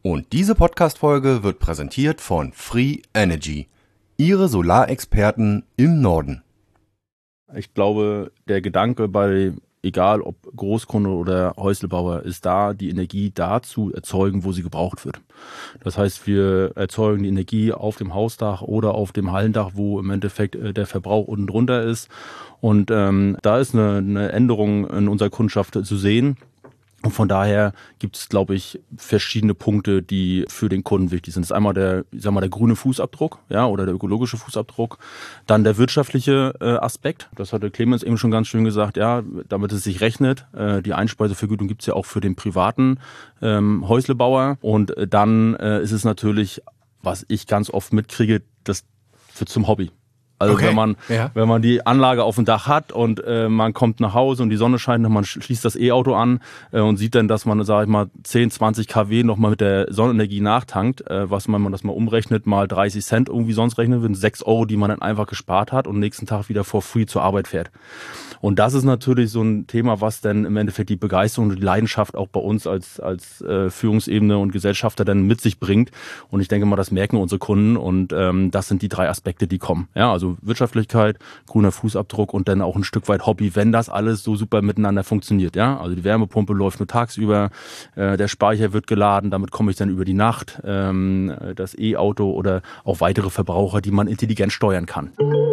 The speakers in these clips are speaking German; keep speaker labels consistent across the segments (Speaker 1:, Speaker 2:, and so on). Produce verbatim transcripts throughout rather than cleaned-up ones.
Speaker 1: Und diese Podcast-Folge wird präsentiert von Free Energy, Ihre Solarexperten im Norden.
Speaker 2: Ich glaube, der Gedanke bei, egal ob Großkunde oder Häuslebauer, ist da, die Energie da zu erzeugen, wo sie gebraucht wird. Das heißt, wir erzeugen die Energie auf dem Hausdach oder auf dem Hallendach, wo im Endeffekt der Verbrauch unten drunter ist. Und ähm, da ist eine, eine Änderung in unserer Kundschaft zu sehen. Und von daher gibt es, glaube ich, verschiedene Punkte, die für den Kunden wichtig sind. Das ist einmal der, ich sag mal, der grüne Fußabdruck, ja, oder der ökologische Fußabdruck. Dann der wirtschaftliche äh, Aspekt. Das hatte Clemens eben schon ganz schön gesagt, ja, damit es sich rechnet. Äh, die Einspeisevergütung gibt es ja auch für den privaten ähm, Häuslebauer. Und äh, dann äh, ist es natürlich, was ich ganz oft mitkriege, das wird zum Hobby. Also okay. wenn man ja. wenn man die Anlage auf dem Dach hat und äh, man kommt nach Hause und die Sonne scheint und man schließt das E-Auto an äh, und sieht dann, dass man, sage ich mal, zehn, zwanzig Kilowatt nochmal mit der Sonnenenergie nachtankt, äh, was man, man das mal umrechnet, mal dreißig Cent irgendwie sonst rechnet, sind sechs Euro, die man dann einfach gespart hat und nächsten Tag wieder for free zur Arbeit fährt. Und das ist natürlich so ein Thema, was dann im Endeffekt die Begeisterung und die Leidenschaft auch bei uns als als äh, Führungsebene und Gesellschafter dann mit sich bringt. Und ich denke mal, das merken unsere Kunden und ähm, das sind die drei Aspekte, die kommen. Ja, also Wirtschaftlichkeit, grüner Fußabdruck und dann auch ein Stück weit Hobby, wenn das alles so super miteinander funktioniert. Ja, also die Wärmepumpe läuft nur tagsüber, äh, der Speicher wird geladen, damit komme ich dann über die Nacht, ähm, das E-Auto oder auch weitere Verbraucher, die man intelligent steuern kann.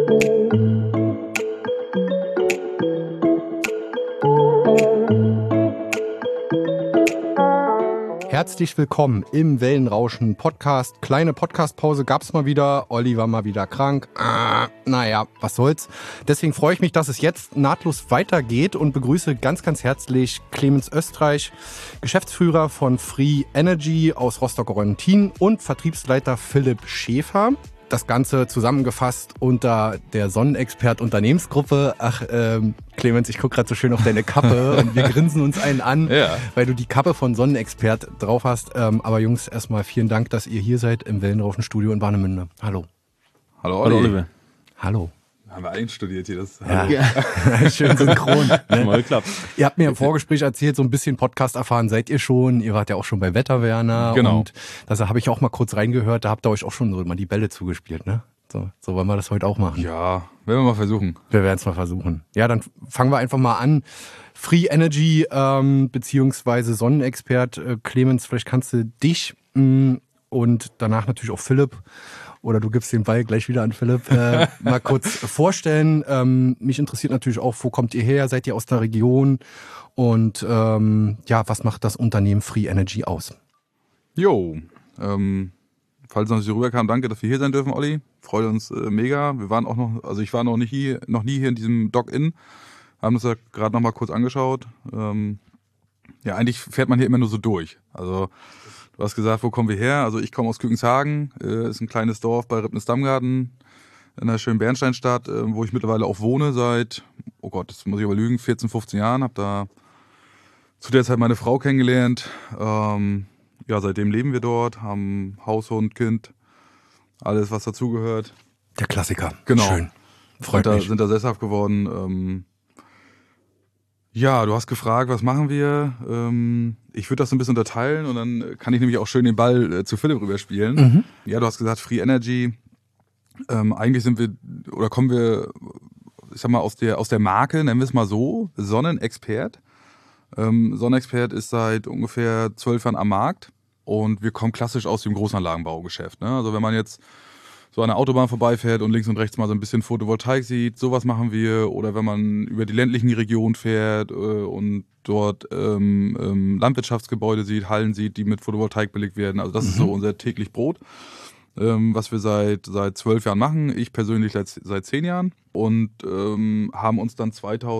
Speaker 1: Herzlich willkommen im Wellenrauschen Podcast. Kleine Podcastpause gab's mal wieder. Olli war mal wieder krank. Ah, naja, was soll's. Deswegen freue ich mich, dass es jetzt nahtlos weitergeht und begrüße ganz, ganz herzlich Clemens Östreich, Geschäftsführer von Free Energy aus Rostock-Orientin und Vertriebsleiter Philipp Schäfer. Das Ganze zusammengefasst unter der Sonnenexpert Unternehmensgruppe. Ach, ähm, Clemens, ich gucke gerade so schön auf deine Kappe und wir grinsen uns einen an, ja. weil du die Kappe von Sonnenexpert drauf hast. Ähm, aber Jungs, erstmal vielen Dank, dass ihr hier seid im Wellenrauschen-Studio in Warnemünde. Hallo.
Speaker 3: Hallo, Olli. Hallo, Oliver.
Speaker 1: Hallo.
Speaker 3: Haben wir einstudiert hier. Das
Speaker 1: ja. ja. Schön synchron. Ne?
Speaker 2: Mal geklappt.
Speaker 1: Ihr habt mir im Vorgespräch erzählt, so ein bisschen Podcast erfahren seid ihr schon. Ihr wart ja auch schon bei Wetterwerner.
Speaker 3: Genau.
Speaker 1: Und da habe ich auch mal kurz reingehört. Da habt ihr euch auch schon so mal die Bälle zugespielt, ne? So, so wollen wir das heute auch machen.
Speaker 3: Ja, werden wir mal versuchen.
Speaker 1: Wir werden es mal versuchen. Ja, dann fangen wir einfach mal an. Free Energy ähm, beziehungsweise Sonnenexpert äh, Clemens, vielleicht kannst du dich mh, und danach natürlich auch Philipp oder du gibst den Ball gleich wieder an Philipp, äh, mal kurz vorstellen. Ähm, mich interessiert natürlich auch, wo kommt ihr her? Seid ihr aus der Region? Und ähm, ja, was macht das Unternehmen Free Energy aus?
Speaker 3: Jo, ähm, falls noch nicht rüberkam, danke, dass wir hier sein dürfen, Olli. Freut uns äh, mega. Wir waren auch noch, also ich war noch nicht hier, noch nie hier in diesem Dock-In, haben uns da gerade noch mal kurz angeschaut. Ähm, ja, eigentlich fährt man hier immer nur so durch. Also du hast gesagt, wo kommen wir her? Also ich komme aus Kückenshagen, äh, ist ein kleines Dorf bei Ribnes-Dammgarten in einer schönen Bernsteinstadt, äh, wo ich mittlerweile auch wohne seit, oh Gott, das muss ich überlügen, vierzehn, fünfzehn Jahren. Habe da zu der Zeit meine Frau kennengelernt. Ähm, ja, seitdem leben wir dort, haben Haus, Hund, Kind, alles, was dazugehört.
Speaker 1: Der Klassiker.
Speaker 3: Genau.
Speaker 1: Schön. Freut
Speaker 3: sind da,
Speaker 1: mich.
Speaker 3: Sind da sesshaft geworden. Ähm, Ja, du hast gefragt, was machen wir? Ähm, ich würde das so ein bisschen unterteilen und dann kann ich nämlich auch schön den Ball äh, zu Philipp rüberspielen. Mhm. Ja, du hast gesagt Free Energy. Ähm, eigentlich sind wir oder kommen wir, ich sag mal, aus der aus der Marke, nennen wir es mal so, Sonnenexpert. Ähm, Sonnenexpert ist seit ungefähr zwölf Jahren am Markt und wir kommen klassisch aus dem Großanlagenbaugeschäft. Ne? Also wenn man jetzt so an der Autobahn vorbeifährt und links und rechts mal so ein bisschen Photovoltaik sieht, sowas machen wir. Oder wenn man über die ländlichen Regionen fährt äh, und dort ähm, ähm, Landwirtschaftsgebäude sieht, Hallen sieht, die mit Photovoltaik belegt werden. Also das mhm. ist so unser täglich Brot, ähm, was wir seit seit zwölf Jahren machen. Ich persönlich seit, seit zehn Jahren und ähm, haben uns dann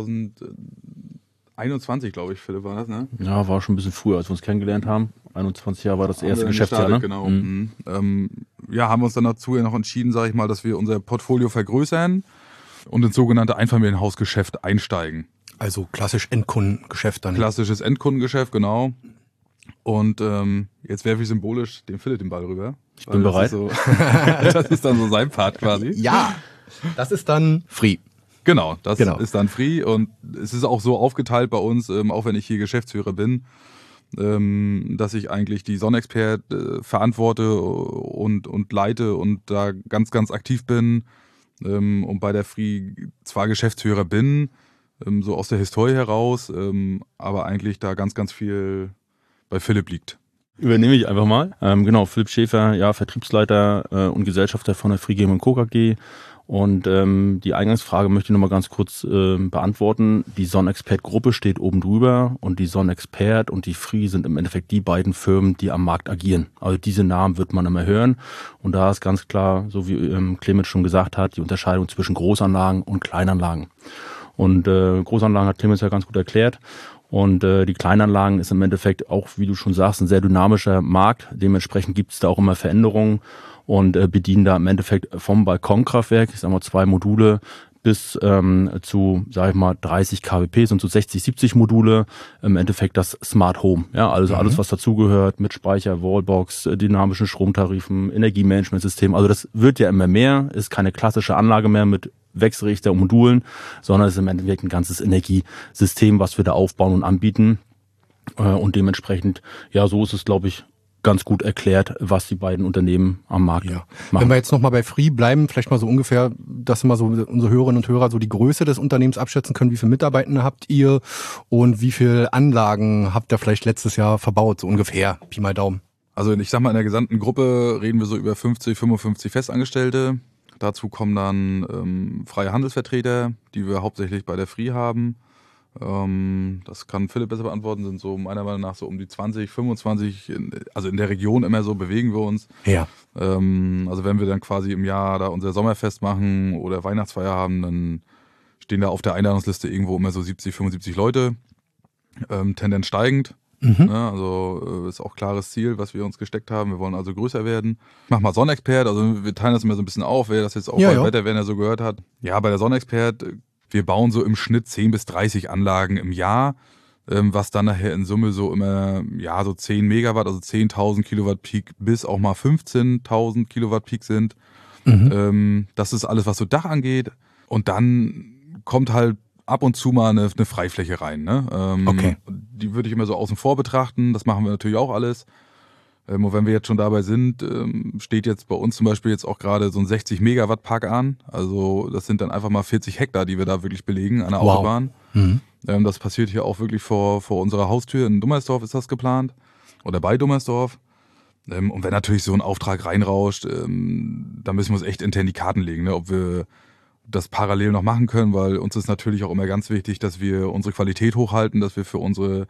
Speaker 3: zweitausendeinundzwanzig, glaube ich, Philipp, war das, ne?
Speaker 2: Ja, war schon ein bisschen früher, als wir uns kennengelernt haben. einundzwanzig Jahre war das erste Geschäftsjahr, ne?
Speaker 3: Genau. Mhm. Ähm, ja, haben wir uns dann dazu ja noch entschieden, sage ich mal, dass wir unser Portfolio vergrößern und ins sogenannte Einfamilienhausgeschäft einsteigen.
Speaker 1: Also klassisch Endkundengeschäft dann.
Speaker 3: Klassisches Endkundengeschäft, genau. Und ähm, jetzt werfe ich symbolisch dem Philipp den Ball rüber.
Speaker 2: Ich bin bereit.
Speaker 3: Das ist, so, das ist dann so sein Part quasi.
Speaker 1: Ja, das ist dann Free.
Speaker 3: Genau, das
Speaker 1: genau.
Speaker 3: ist dann Free und es ist auch so aufgeteilt bei uns, ähm, auch wenn ich hier Geschäftsführer bin. ähm, dass ich eigentlich die Sonnexpert äh, verantworte und, und leite und da ganz, ganz aktiv bin ähm, und bei der Free zwar Geschäftsführer bin, ähm, so aus der Historie heraus, ähm, aber eigentlich da ganz, ganz viel bei Philipp liegt.
Speaker 2: Übernehme ich einfach mal. Ähm, genau, Philipp Schäfer, ja, Vertriebsleiter äh, und Gesellschafter von der Free Game und Co. A G. Und ähm, die Eingangsfrage möchte ich nochmal ganz kurz äh, beantworten. Die Sonnexpert-Gruppe steht oben drüber und die Sonnexpert und die Free sind im Endeffekt die beiden Firmen, die am Markt agieren. Also diese Namen wird man immer hören. Und da ist ganz klar, so wie ähm, Clemens schon gesagt hat, die Unterscheidung zwischen Großanlagen und Kleinanlagen. Und äh, Großanlagen hat Clemens ja ganz gut erklärt. Und äh, die Kleinanlagen ist im Endeffekt auch, wie du schon sagst, ein sehr dynamischer Markt. Dementsprechend gibt es da auch immer Veränderungen und äh, bedienen da im Endeffekt vom Balkonkraftwerk, ich sag mal zwei Module, bis ähm, zu, sag ich mal, dreißig Kilowatt Peak und zu sechzig, siebzig Module im Endeffekt das Smart Home. Ja, also mhm. alles, was dazugehört mit Speicher, Wallbox, dynamischen Stromtarifen, Energiemanagementsystem. Also das wird ja immer mehr, ist keine klassische Anlage mehr mit Wechselrichter und Modulen, sondern es ist im Endeffekt ein ganzes Energiesystem, was wir da aufbauen und anbieten. Äh, und dementsprechend, ja, so ist es, glaube ich, ganz gut erklärt, was die beiden Unternehmen am Markt
Speaker 1: ja.
Speaker 2: machen.
Speaker 1: Wenn wir jetzt nochmal bei Free bleiben, vielleicht mal so ungefähr, dass mal so unsere Hörerinnen und Hörer so die Größe des Unternehmens abschätzen können. Wie viele Mitarbeitende habt ihr und wie viele Anlagen habt ihr vielleicht letztes Jahr verbaut? So ungefähr, Pi mal Daumen.
Speaker 3: Also ich sag mal, in der gesamten Gruppe reden wir so über fünfzig, fünfundfünfzig Festangestellte. Dazu kommen dann ähm, freie Handelsvertreter, die wir hauptsächlich bei der Free haben. Ähm, das kann Philipp besser beantworten, sind so meiner Meinung nach so um die zwanzig, fünfundzwanzig, in, also in der Region immer so bewegen wir uns.
Speaker 1: Ja.
Speaker 3: Ähm, also wenn wir dann quasi im Jahr da unser Sommerfest machen oder Weihnachtsfeier haben, dann stehen da auf der Einladungsliste irgendwo immer so siebzig, fünfundsiebzig Leute, ähm, Tendenz steigend. Mhm. Ja, also äh, ist auch klares Ziel, was wir uns gesteckt haben. Wir wollen also größer werden. Ich mach mal Sonnexpert, also wir teilen das immer so ein bisschen auf, wer das jetzt auch
Speaker 1: ja,
Speaker 3: bei
Speaker 1: ja.
Speaker 3: Wetterwerner so gehört hat. Ja, bei der Sonnexpert, wir bauen so im Schnitt zehn bis dreißig Anlagen im Jahr, ähm, was dann nachher in Summe so immer, ja, so zehn Megawatt, also zehntausend Kilowatt Peak bis auch mal fünfzehntausend Kilowatt Peak sind. Mhm. Ähm, das ist alles, was so Dach angeht. Und dann kommt halt ab und zu mal eine, eine Freifläche rein. Ne? Ähm,
Speaker 1: okay.
Speaker 3: Die würde ich immer so außen vor betrachten. Das machen wir natürlich auch alles. Ähm, und wenn wir jetzt schon dabei sind, ähm, steht jetzt bei uns zum Beispiel jetzt auch gerade so ein sechzig Megawatt Park an. Also das sind dann einfach mal vierzig Hektar, die wir da wirklich belegen an der
Speaker 1: wow.
Speaker 3: Autobahn. Mhm. Ähm, das passiert hier auch wirklich vor, vor unserer Haustür. In Dummersdorf ist das geplant. Oder bei Dummersdorf. Ähm, und wenn natürlich so ein Auftrag reinrauscht, ähm, dann müssen wir uns echt intern die Karten legen, ne? Ob wir das parallel noch machen können, weil uns ist natürlich auch immer ganz wichtig, dass wir unsere Qualität hochhalten, dass wir für unsere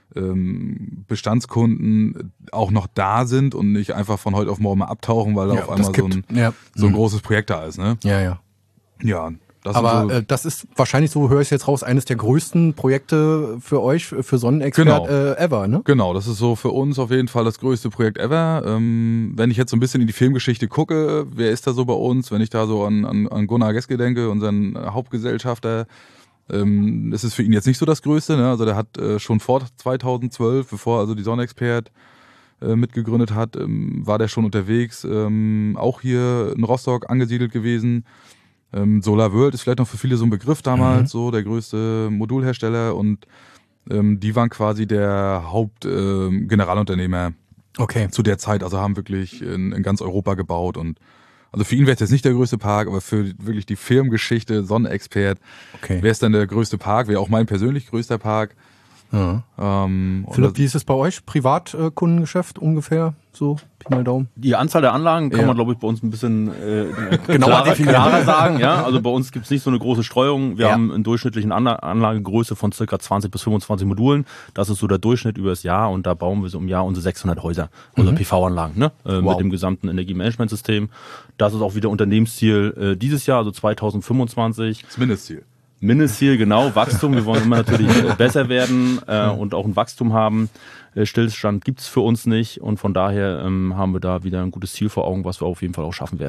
Speaker 3: ähm, Bestandskunden auch noch da sind und nicht einfach von heute auf morgen mal abtauchen, weil da
Speaker 1: ja,
Speaker 3: auf einmal so ein,
Speaker 1: ja.
Speaker 3: so ein
Speaker 1: mhm.
Speaker 3: großes Projekt da ist. Ne?
Speaker 1: Ja, ja.
Speaker 3: Ja, das
Speaker 1: aber
Speaker 3: so,
Speaker 1: äh, das ist wahrscheinlich, so höre ich es jetzt raus, eines der größten Projekte für euch, für Sonnenexpert
Speaker 3: genau.
Speaker 1: äh, ever, ne?
Speaker 3: Genau, das ist so für uns auf jeden Fall das größte Projekt ever. Ähm, wenn ich jetzt so ein bisschen in die Filmgeschichte gucke, wer ist da so bei uns? Wenn ich da so an, an, an Gunnar Geske denke, unseren Hauptgesellschafter, ähm, ist es für ihn jetzt nicht so das Größte. Ne? Also der hat äh, schon vor zweitausendzwölf, bevor also die Sonnexpert äh, mitgegründet hat, ähm, war der schon unterwegs, ähm, auch hier in Rostock angesiedelt gewesen. Ähm, Solar World ist vielleicht noch für viele so ein Begriff damals, mhm. so der größte Modulhersteller und ähm, die waren quasi der Hauptgeneralunternehmer ähm,
Speaker 1: okay.
Speaker 3: zu der Zeit, also haben wirklich in, in ganz Europa gebaut und also für ihn wäre es jetzt nicht der größte Park, aber für wirklich die Firmengeschichte, Sonnenexpert, okay. wäre es dann der größte Park, wäre auch mein persönlich größter Park.
Speaker 1: Ja. Ähm, Philipp, wie ist es bei euch? Privatkundengeschäft ungefähr? So, Pi mal Daumen.
Speaker 2: Die Anzahl der Anlagen kann
Speaker 1: ja.
Speaker 2: man, glaube ich, bei uns ein bisschen äh,
Speaker 1: genauer
Speaker 2: klarer, klarer sagen. Ja? Also bei uns gibt es nicht so eine große Streuung. Wir
Speaker 1: ja.
Speaker 2: haben einen durchschnittlichen Anla- Anlagegröße von circa zwanzig bis fünfundzwanzig Modulen. Das ist so der Durchschnitt über das Jahr und da bauen wir so im Jahr unsere sechshundert Häuser, unsere mhm. P V-Anlagen, ne? äh, wow. mit dem gesamten Energiemanagementsystem. Das ist auch wieder Unternehmensziel äh, dieses Jahr, also zweitausendfünfundzwanzig.
Speaker 3: Das Mindestziel.
Speaker 2: Mindestziel, genau, Wachstum. Wir wollen immer natürlich besser werden äh, und auch ein Wachstum haben. Äh, Stillstand gibt's für uns nicht und von daher ähm, haben wir da wieder ein gutes Ziel vor Augen, was wir auf jeden Fall auch schaffen werden.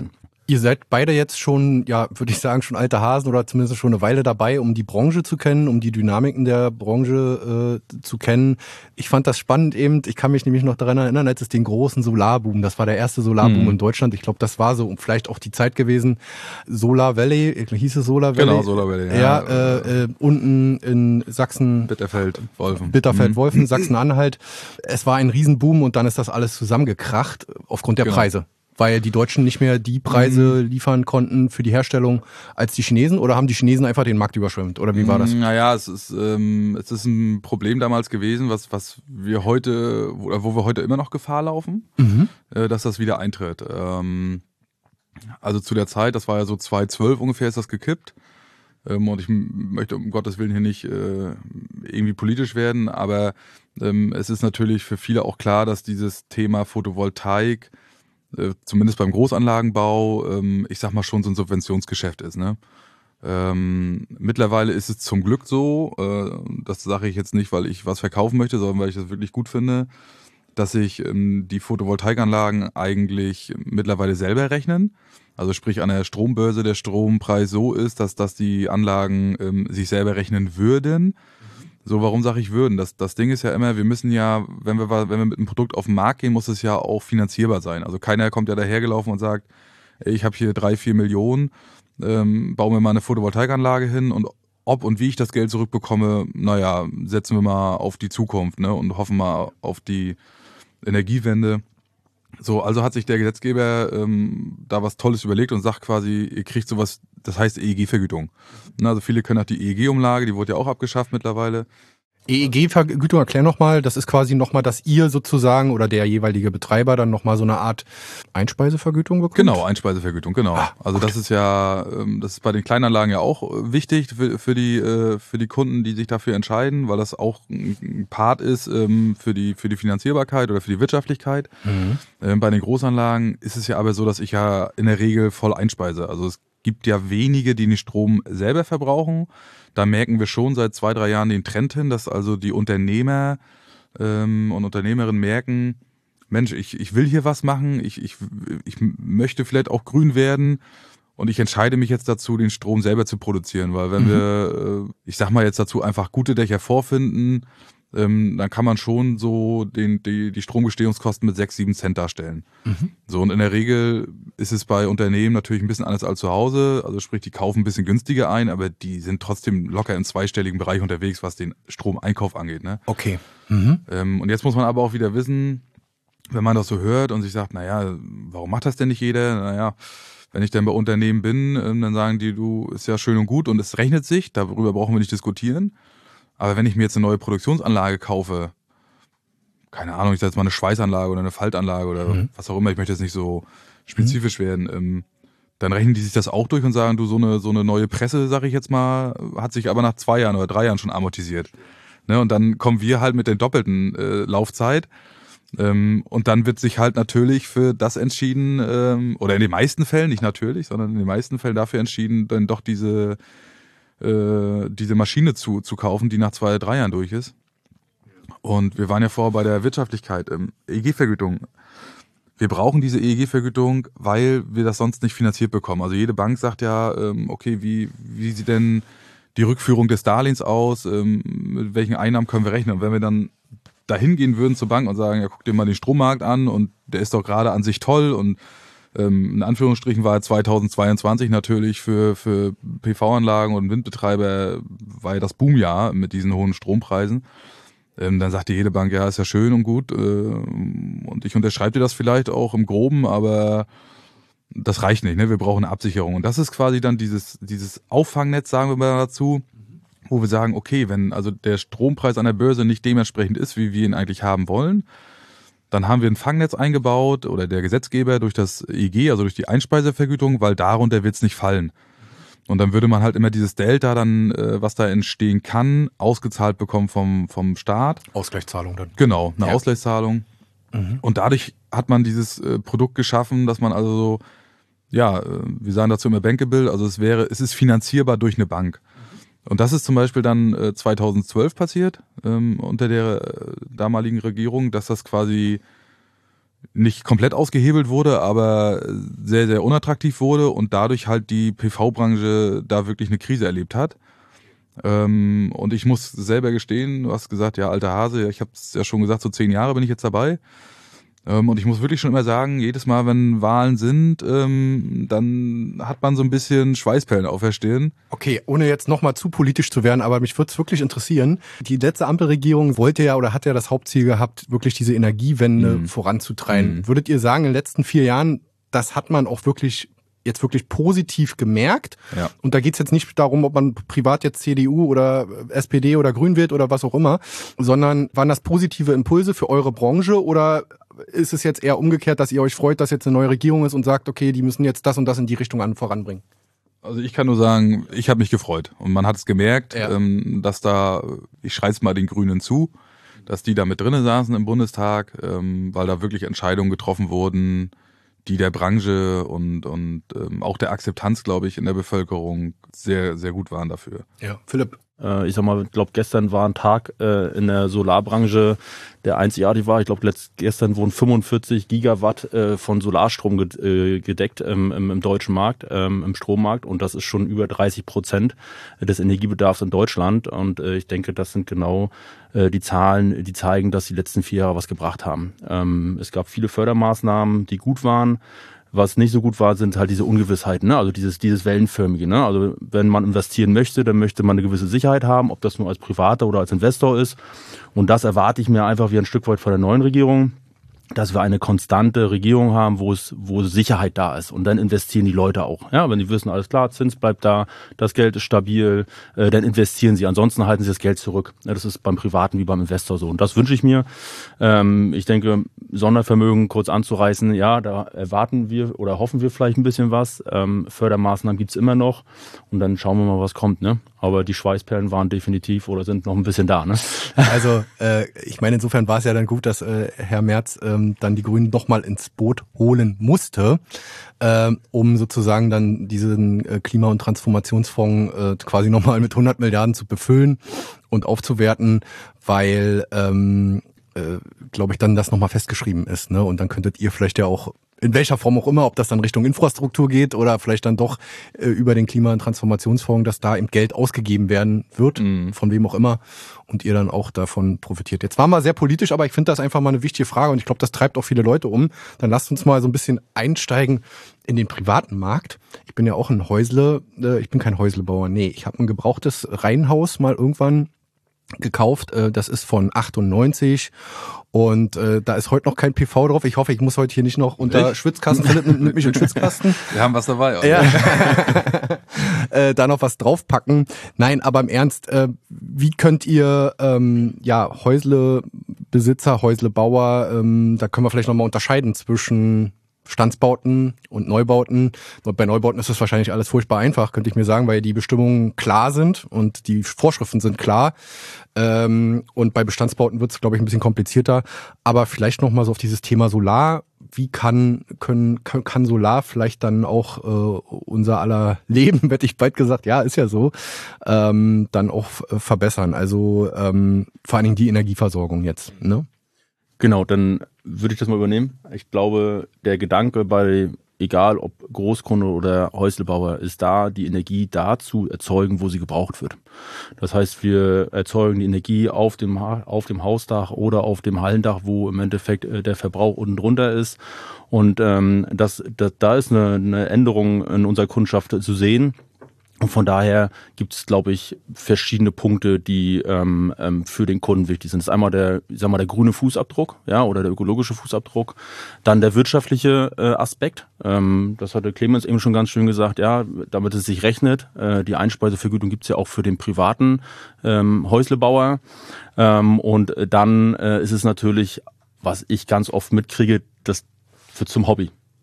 Speaker 1: Ihr seid beide jetzt schon, ja, würde ich sagen, schon alte Hasen oder zumindest schon eine Weile dabei, um die Branche zu kennen, um die Dynamiken der Branche äh, zu kennen. Ich fand das spannend eben, ich kann mich nämlich noch daran erinnern, als es den großen Solarboom, das war der erste Solarboom
Speaker 3: Mhm.
Speaker 1: in Deutschland. Ich glaube, das war so vielleicht auch die Zeit gewesen. Solar Valley, hieß es Solar Valley?
Speaker 3: Genau, Solar Valley, ja.
Speaker 1: Ja, äh, äh, unten in Sachsen.
Speaker 3: Bitterfeld, Wolfen.
Speaker 1: Bitterfeld-Wolfen,
Speaker 3: Mhm.
Speaker 1: Sachsen-Anhalt. Es war ein Riesenboom und dann ist das alles zusammengekracht aufgrund der
Speaker 3: Genau.
Speaker 1: Preise. Weil die Deutschen nicht mehr die Preise liefern konnten für die Herstellung als die Chinesen, oder haben die Chinesen einfach den Markt überschwemmt? Oder wie war das?
Speaker 3: Naja, es ist, ähm, es ist ein Problem damals gewesen, was, was wir heute, oder wo wir heute immer noch Gefahr laufen,
Speaker 1: Mhm.
Speaker 3: äh, dass das wieder eintritt. Ähm, also zu der Zeit, das war ja so zweitausendzwölf ungefähr, ist das gekippt. Ähm, und ich m- möchte um Gottes Willen hier nicht äh, irgendwie politisch werden, aber ähm, es ist natürlich für viele auch klar, dass dieses Thema Photovoltaik äh, zumindest beim Großanlagenbau, ähm, ich sag mal, schon so ein Subventionsgeschäft ist. Ne? Ähm, mittlerweile ist es zum Glück so, äh, das sage ich jetzt nicht, weil ich was verkaufen möchte, sondern weil ich das wirklich gut finde, dass sich ähm, die Photovoltaikanlagen eigentlich mittlerweile selber rechnen. Also sprich an der Strombörse der Strompreis so ist, dass, dass die Anlagen ähm, sich selber rechnen würden. So, warum sage ich würden? Das, das Ding ist ja immer, wir müssen ja, wenn wir, wenn wir mit einem Produkt auf den Markt gehen, muss es ja auch finanzierbar sein. Also keiner kommt ja dahergelaufen und sagt, ey, ich habe hier drei, vier Millionen, ähm, baue mir mal eine Photovoltaikanlage hin und ob und wie ich das Geld zurückbekomme, naja, setzen wir mal auf die Zukunft, ne, und hoffen mal auf die Energiewende. So, also hat sich der Gesetzgeber ähm, da was Tolles überlegt und sagt quasi, ihr kriegt sowas, das heißt E E G-Vergütung. Na, also viele können auch die E E G-Umlage, die wurde ja auch abgeschafft mittlerweile.
Speaker 1: E E G-Vergütung, erklär nochmal, das ist quasi nochmal, dass ihr sozusagen oder der jeweilige Betreiber dann nochmal so eine Art Einspeisevergütung bekommt?
Speaker 3: Genau, Einspeisevergütung, genau.
Speaker 1: Ah,
Speaker 3: also
Speaker 1: gut.
Speaker 3: das ist ja, ähm, das ist bei den Kleinanlagen ja auch äh, wichtig für, für die äh, für die Kunden, die sich dafür entscheiden, weil das auch ein Part ist ähm, für die für die Finanzierbarkeit oder für die Wirtschaftlichkeit.
Speaker 1: Mhm.
Speaker 3: Ähm, bei den Großanlagen ist es ja aber so, dass ich ja in der Regel voll einspeise. Also es gibt ja wenige, die den Strom selber verbrauchen. Da merken wir schon seit zwei, drei Jahren den Trend hin, dass also die Unternehmer ähm, und Unternehmerinnen merken, Mensch, ich, ich will hier was machen, ich, ich, ich möchte vielleicht auch grün werden und ich entscheide mich jetzt dazu, den Strom selber zu produzieren, weil wenn
Speaker 1: Mhm.
Speaker 3: wir, äh, ich sag mal jetzt dazu, einfach gute Dächer vorfinden, ähm, dann kann man schon so den, die, die Stromgestehungskosten mit sechs, sieben Cent darstellen.
Speaker 1: Mhm.
Speaker 3: So, und in der Regel ist es bei Unternehmen natürlich ein bisschen anders als zu Hause, also sprich, die kaufen ein bisschen günstiger ein, aber die sind trotzdem locker im zweistelligen Bereich unterwegs, was den Stromeinkauf angeht, ne?
Speaker 1: Okay. Mhm.
Speaker 3: Ähm, und jetzt muss man aber auch wieder wissen, wenn man das so hört und sich sagt, naja, warum macht das denn nicht jeder? Naja, wenn ich dann bei Unternehmen bin, ähm, dann sagen die, du, ist ja schön und gut und es rechnet sich, darüber brauchen wir nicht diskutieren. Aber wenn ich mir jetzt eine neue Produktionsanlage kaufe, keine Ahnung, ich sag jetzt mal eine Schweißanlage oder eine Faltanlage oder
Speaker 1: Mhm.
Speaker 3: was auch immer, ich möchte jetzt nicht so spezifisch werden, ähm, dann rechnen die sich das auch durch und sagen, du, so eine, so eine neue Presse, sag ich jetzt mal, hat sich aber nach zwei Jahren oder drei Jahren schon amortisiert. Ne, und dann kommen wir halt mit der doppelten äh, Laufzeit. Ähm, und dann wird sich halt natürlich für das entschieden, ähm, oder in den meisten Fällen, nicht natürlich, sondern in den meisten Fällen dafür entschieden, dann doch diese, äh, diese Maschine zu, zu kaufen, die nach zwei, drei Jahren durch ist. Und wir waren ja vorher bei der Wirtschaftlichkeit, ähm, E E G-Vergütung. Wir brauchen diese E E G-Vergütung, weil wir das sonst nicht finanziert bekommen. Also jede Bank sagt ja, ähm, okay, wie, wie sieht denn die Rückführung des Darlehens aus? Ähm, mit welchen Einnahmen können wir rechnen? Und wenn wir dann dahin gehen würden zur Bank und sagen, ja, guck dir mal den Strommarkt an und der ist doch gerade an sich toll und ähm, in Anführungsstrichen war zweitausendzweiundzwanzig natürlich für, für P V-Anlagen und Windbetreiber war ja das Boomjahr mit diesen hohen Strompreisen. Ähm, dann sagte jede Bank, ja, ist ja schön und gut äh, und ich unterschreibe dir das vielleicht auch im Groben, aber das reicht nicht, ne? Wir brauchen eine Absicherung. Und das ist quasi dann dieses, dieses Auffangnetz, sagen wir mal dazu, wo wir sagen, okay, wenn also der Strompreis an der Börse nicht dementsprechend ist, wie wir ihn eigentlich haben wollen, dann haben wir ein Fangnetz eingebaut oder der Gesetzgeber durch das E E G, also durch die Einspeisevergütung, weil darunter wird es nicht fallen. Und dann würde man halt immer dieses Delta dann, äh, was da entstehen kann, ausgezahlt bekommen vom, vom Staat.
Speaker 1: Ausgleichszahlung dann.
Speaker 3: Genau, eine
Speaker 1: Ja.
Speaker 3: Ausgleichszahlung.
Speaker 1: Mhm.
Speaker 3: Und dadurch hat man dieses äh, Produkt geschaffen, dass man also so, ja, äh, wir sagen dazu immer bankable, also es wäre, es ist finanzierbar durch eine Bank. Und das ist zum Beispiel dann äh, zweitausendzwölf passiert, ähm, unter der äh, damaligen Regierung, dass das quasi nicht komplett ausgehebelt wurde, aber sehr, sehr unattraktiv wurde und dadurch halt die P V-Branche da wirklich eine Krise erlebt hat. Ähm, und ich muss selber gestehen, du hast gesagt, ja, alter Hase, ich habe es ja schon gesagt, so zehn Jahre bin ich jetzt dabei. Ähm, und ich muss wirklich schon immer sagen, jedes Mal, wenn Wahlen sind, ähm, dann hat man so ein bisschen Schweißperlen auf der Stirn.
Speaker 1: Okay, ohne jetzt nochmal zu politisch zu werden, aber mich würde es wirklich interessieren. Die letzte Ampelregierung wollte ja oder hat ja das Hauptziel gehabt, wirklich diese Energiewende mhm. voranzutreiben. Mhm. Würdet ihr sagen, in den letzten vier Jahren, das hat man auch wirklich jetzt wirklich positiv gemerkt? Ja. Und da geht's jetzt nicht darum, ob man privat jetzt C D U oder S P D oder Grün wird oder was auch immer, sondern waren das positive Impulse für eure Branche oder ist es jetzt eher umgekehrt, dass ihr euch freut, dass jetzt eine neue Regierung ist und sagt, okay, die müssen jetzt das und das in die Richtung an voranbringen?
Speaker 3: Also ich kann nur sagen, ich habe mich gefreut und man hat es gemerkt, ja. ähm, dass da, ich schreibe es mal den Grünen zu, dass die da mit drinnen saßen im Bundestag, ähm, weil da wirklich Entscheidungen getroffen wurden, die der Branche und und ähm, auch der Akzeptanz, glaube ich, in der Bevölkerung sehr, sehr gut waren dafür.
Speaker 1: Ja, Philipp.
Speaker 2: Äh, ich sag mal, ich glaube, gestern war ein Tag äh, in der Solarbranche, der einzigartig war. Ich glaube, gestern wurden fünfundvierzig Gigawatt äh, von Solarstrom ged äh, gedeckt ähm, im, im deutschen Markt, ähm, im Strommarkt. Und das ist schon über dreißig Prozent des Energiebedarfs in Deutschland. Und äh, ich denke, das sind genau äh, die Zahlen, die zeigen, dass die letzten vier Jahre was gebracht haben. Ähm, es gab viele Fördermaßnahmen, die gut waren. Was nicht so gut war, sind halt diese Ungewissheiten, ne? Also dieses dieses Wellenförmige. Ne? Also wenn man investieren möchte, dann möchte man eine gewisse Sicherheit haben, ob das nur als Privater oder als Investor ist. Und das erwarte ich mir einfach wie ein Stück weit von der neuen Regierung, dass wir eine konstante Regierung haben, wo es wo Sicherheit da ist. Und dann investieren die Leute auch. Ja, wenn die wissen, alles klar, Zins bleibt da, das Geld ist stabil, äh, dann investieren sie. Ansonsten halten sie das Geld zurück. Ja, das ist beim Privaten wie beim Investor so. Und das wünsche ich mir. Ähm, ich denke, Sondervermögen kurz anzureißen, ja, da erwarten wir oder hoffen wir vielleicht ein bisschen was. Ähm, Fördermaßnahmen gibt's immer noch. Und dann schauen wir mal, was kommt. Ne? Aber die Schweißperlen waren definitiv oder sind noch ein bisschen da. Ne?
Speaker 1: Also äh, ich meine, insofern war es ja dann gut, dass äh, Herr Merz ähm, dann die Grünen noch mal ins Boot holen musste, äh, um sozusagen dann diesen äh, Klima- und Transformationsfonds äh, quasi noch mal mit hundert Milliarden zu befüllen und aufzuwerten, weil, ähm, äh, glaube ich, dann das noch mal festgeschrieben ist. Ne? Und dann könntet ihr vielleicht ja auch, in welcher Form auch immer, ob das dann Richtung Infrastruktur geht oder vielleicht dann doch äh, über den Klima- und Transformationsfonds, dass da eben Geld ausgegeben werden wird, mhm. von wem auch immer, und ihr dann auch davon profitiert. Jetzt waren wir sehr politisch, aber ich finde das einfach mal eine wichtige Frage und ich glaube, das treibt auch viele Leute um. Dann lasst uns mal so ein bisschen einsteigen in den privaten Markt. Ich bin ja auch ein Häusle, äh, ich bin kein Häuslebauer, nee, ich habe ein gebrauchtes Reihenhaus mal irgendwann gekauft, das ist von achtundneunzig und äh, da ist heute noch kein P V drauf. Ich hoffe, ich muss heute hier nicht noch unter ich? Schwitzkasten, Philipp nimmt, nimmt mich in den Schwitzkasten.
Speaker 3: Wir haben was dabei. Oder?
Speaker 1: Ja. äh, da noch was draufpacken. Nein, aber im Ernst, äh, wie könnt ihr ähm, ja Häuslebesitzer, Häuslebauer, ähm, da können wir vielleicht nochmal unterscheiden zwischen Bestandsbauten und Neubauten. Bei Neubauten ist es wahrscheinlich alles furchtbar einfach, könnte ich mir sagen, weil die Bestimmungen klar sind und die Vorschriften sind klar. Und bei Bestandsbauten wird es, glaube ich, ein bisschen komplizierter. Aber vielleicht noch mal so auf dieses Thema Solar. Wie kann können kann Solar vielleicht dann auch äh, unser aller Leben, hätte ich bald gesagt, ja, ist ja so, ähm, dann auch verbessern. Also ähm, vor allen Dingen die Energieversorgung jetzt, ne?
Speaker 2: Genau, dann würde ich das mal übernehmen. Ich glaube, der Gedanke bei, egal ob Großkunde oder Häuslebauer, ist da, die Energie da zu erzeugen, wo sie gebraucht wird. Das heißt, wir erzeugen die Energie auf dem, auf dem Hausdach oder auf dem Hallendach, wo im Endeffekt der Verbrauch unten drunter ist. Und ähm, das, das, da ist eine, eine Änderung in unserer Kundschaft zu sehen. Und von daher gibt es, glaube ich, verschiedene Punkte, die ähm, für den Kunden wichtig sind. Das ist einmal der, ich sag mal, der grüne Fußabdruck, ja, oder der ökologische Fußabdruck. Dann der wirtschaftliche äh, Aspekt. Ähm, das hatte Clemens eben schon ganz schön gesagt, ja, damit es sich rechnet. Äh, die Einspeisevergütung gibt es ja auch für den privaten ähm, Häuslebauer. Ähm, und dann äh, ist es natürlich, was ich ganz oft mitkriege, das wird zum Hobby.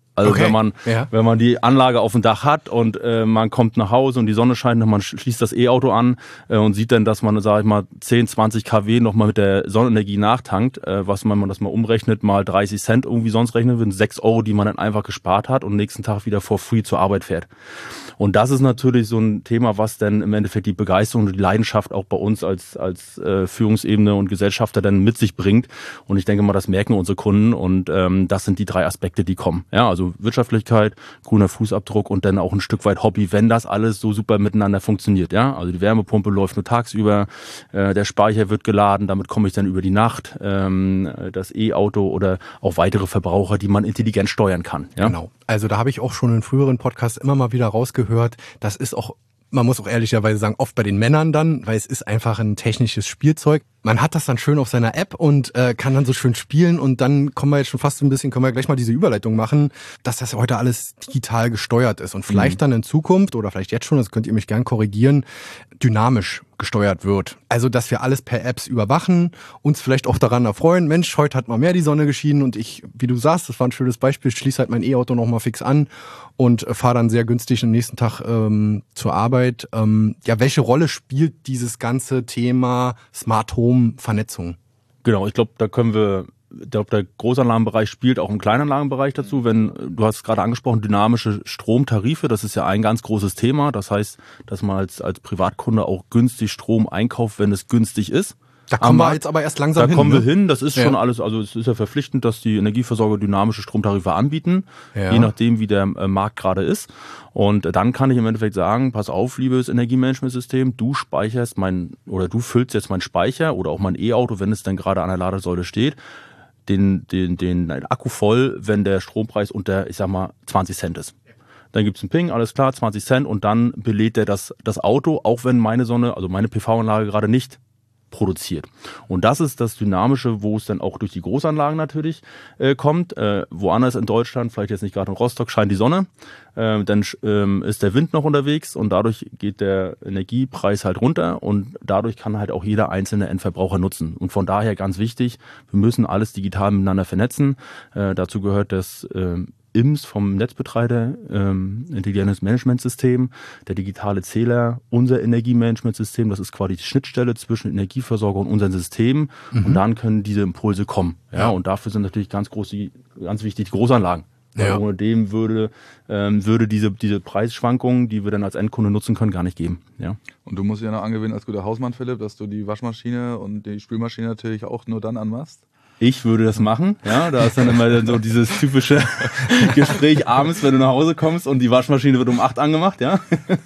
Speaker 2: Also
Speaker 1: okay.
Speaker 2: wenn man
Speaker 1: ja.
Speaker 2: wenn man die Anlage auf dem Dach hat und äh, man kommt nach Hause und die Sonne scheint und man schließt das E-Auto an äh, und sieht dann, dass man, sage ich mal, zehn, zwanzig Kilowatt nochmal mit der Sonnenenergie nachtankt, äh, was man, wenn man das mal umrechnet, mal dreißig Cent irgendwie sonst rechnet, sind sechs Euro, die man dann einfach gespart hat und nächsten Tag wieder for free zur Arbeit fährt. Und das ist natürlich so ein Thema, was dann im Endeffekt die Begeisterung und die Leidenschaft auch bei uns als als äh, Führungsebene und Gesellschafter dann mit sich bringt. Und ich denke mal, das merken unsere Kunden und ähm, das sind die drei Aspekte, die kommen. Ja, also Wirtschaftlichkeit, grüner Fußabdruck und dann auch ein Stück weit Hobby, wenn das alles so super miteinander funktioniert. Ja, also die Wärmepumpe läuft nur tagsüber, äh, der Speicher wird geladen, damit komme ich dann über die Nacht, ähm, das E-Auto oder auch weitere Verbraucher, die man intelligent steuern kann. Ja?
Speaker 1: Genau. Also da habe ich auch schon in früheren Podcasts immer mal wieder rausgehört, das ist auch, man muss auch ehrlicherweise sagen, oft bei den Männern dann, weil es ist einfach ein technisches Spielzeug. Man hat das dann schön auf seiner App und äh, kann dann so schön spielen und dann kommen wir jetzt schon fast ein bisschen, können wir gleich mal diese Überleitung machen, dass das heute alles digital gesteuert ist und vielleicht mhm. dann in Zukunft oder vielleicht jetzt schon, das könnt ihr mich gern korrigieren, dynamisch gesteuert wird. Also, dass wir alles per Apps überwachen, uns vielleicht auch daran erfreuen, Mensch, heute hat mal mehr die Sonne geschienen und ich, wie du sagst, das war ein schönes Beispiel, schließe halt mein E-Auto nochmal fix an und fahre dann sehr günstig am nächsten Tag ähm, zur Arbeit. Ähm, ja, welche Rolle spielt dieses ganze Thema Smart Home Vernetzung?
Speaker 2: Genau, ich glaube, da können wir Ich glaube, der Großanlagenbereich spielt auch im Kleinanlagenbereich dazu. Wenn du hast gerade angesprochen, dynamische Stromtarife, das ist ja ein ganz großes Thema. Das heißt, dass man als, als Privatkunde auch günstig Strom einkauft, wenn es günstig ist.
Speaker 1: Da kommen wir jetzt aber erst langsam hin.
Speaker 2: Da kommen
Speaker 1: ne?
Speaker 2: wir hin. Das ist
Speaker 1: ja.
Speaker 2: schon alles, also es ist ja verpflichtend, dass die Energieversorger dynamische Stromtarife anbieten,
Speaker 1: ja.
Speaker 2: je nachdem, wie der äh, Markt gerade ist. Und dann kann ich im Endeffekt sagen, pass auf, liebes Energiemanagementsystem, du speicherst mein, oder du füllst jetzt meinen Speicher oder auch mein E-Auto, wenn es dann gerade an der Ladesäule steht, den, den, den Akku voll, wenn der Strompreis unter, ich sag mal, zwanzig Cent ist. Dann gibt's einen Ping, alles klar, zwanzig Cent und dann belädt er das, das Auto, auch wenn meine Sonne, also meine P V-Anlage gerade nicht produziert. Und das ist das Dynamische, wo es dann auch durch die Großanlagen natürlich äh, kommt. Äh, woanders in Deutschland, vielleicht jetzt nicht gerade in Rostock, scheint die Sonne. Äh, dann ähm, ist der Wind noch unterwegs und dadurch geht der Energiepreis halt runter und dadurch kann halt auch jeder einzelne Endverbraucher nutzen. Und von daher ganz wichtig, wir müssen alles digital miteinander vernetzen. Äh, dazu gehört das äh, I M S vom Netzbetreiber, ähm, intelligentes Managementsystem, der digitale Zähler, unser Energiemanagementsystem, das ist quasi die Schnittstelle zwischen Energieversorger und unserem System mhm. und dann können diese Impulse kommen. Ja, ja. Und dafür sind natürlich ganz groß, ganz wichtig die Großanlagen. Ja. Ohne dem würde, ähm, würde diese, diese Preisschwankungen, die wir dann als Endkunde nutzen können, gar nicht geben. Ja.
Speaker 3: Und du musst ja noch angewöhnen als guter Hausmann, Philipp, dass du die Waschmaschine und die Spülmaschine natürlich auch nur dann anmachst.
Speaker 2: Ich würde das machen, ja, da ist dann immer so dieses typische Gespräch abends, wenn du nach Hause kommst und die Waschmaschine wird um acht angemacht, ja.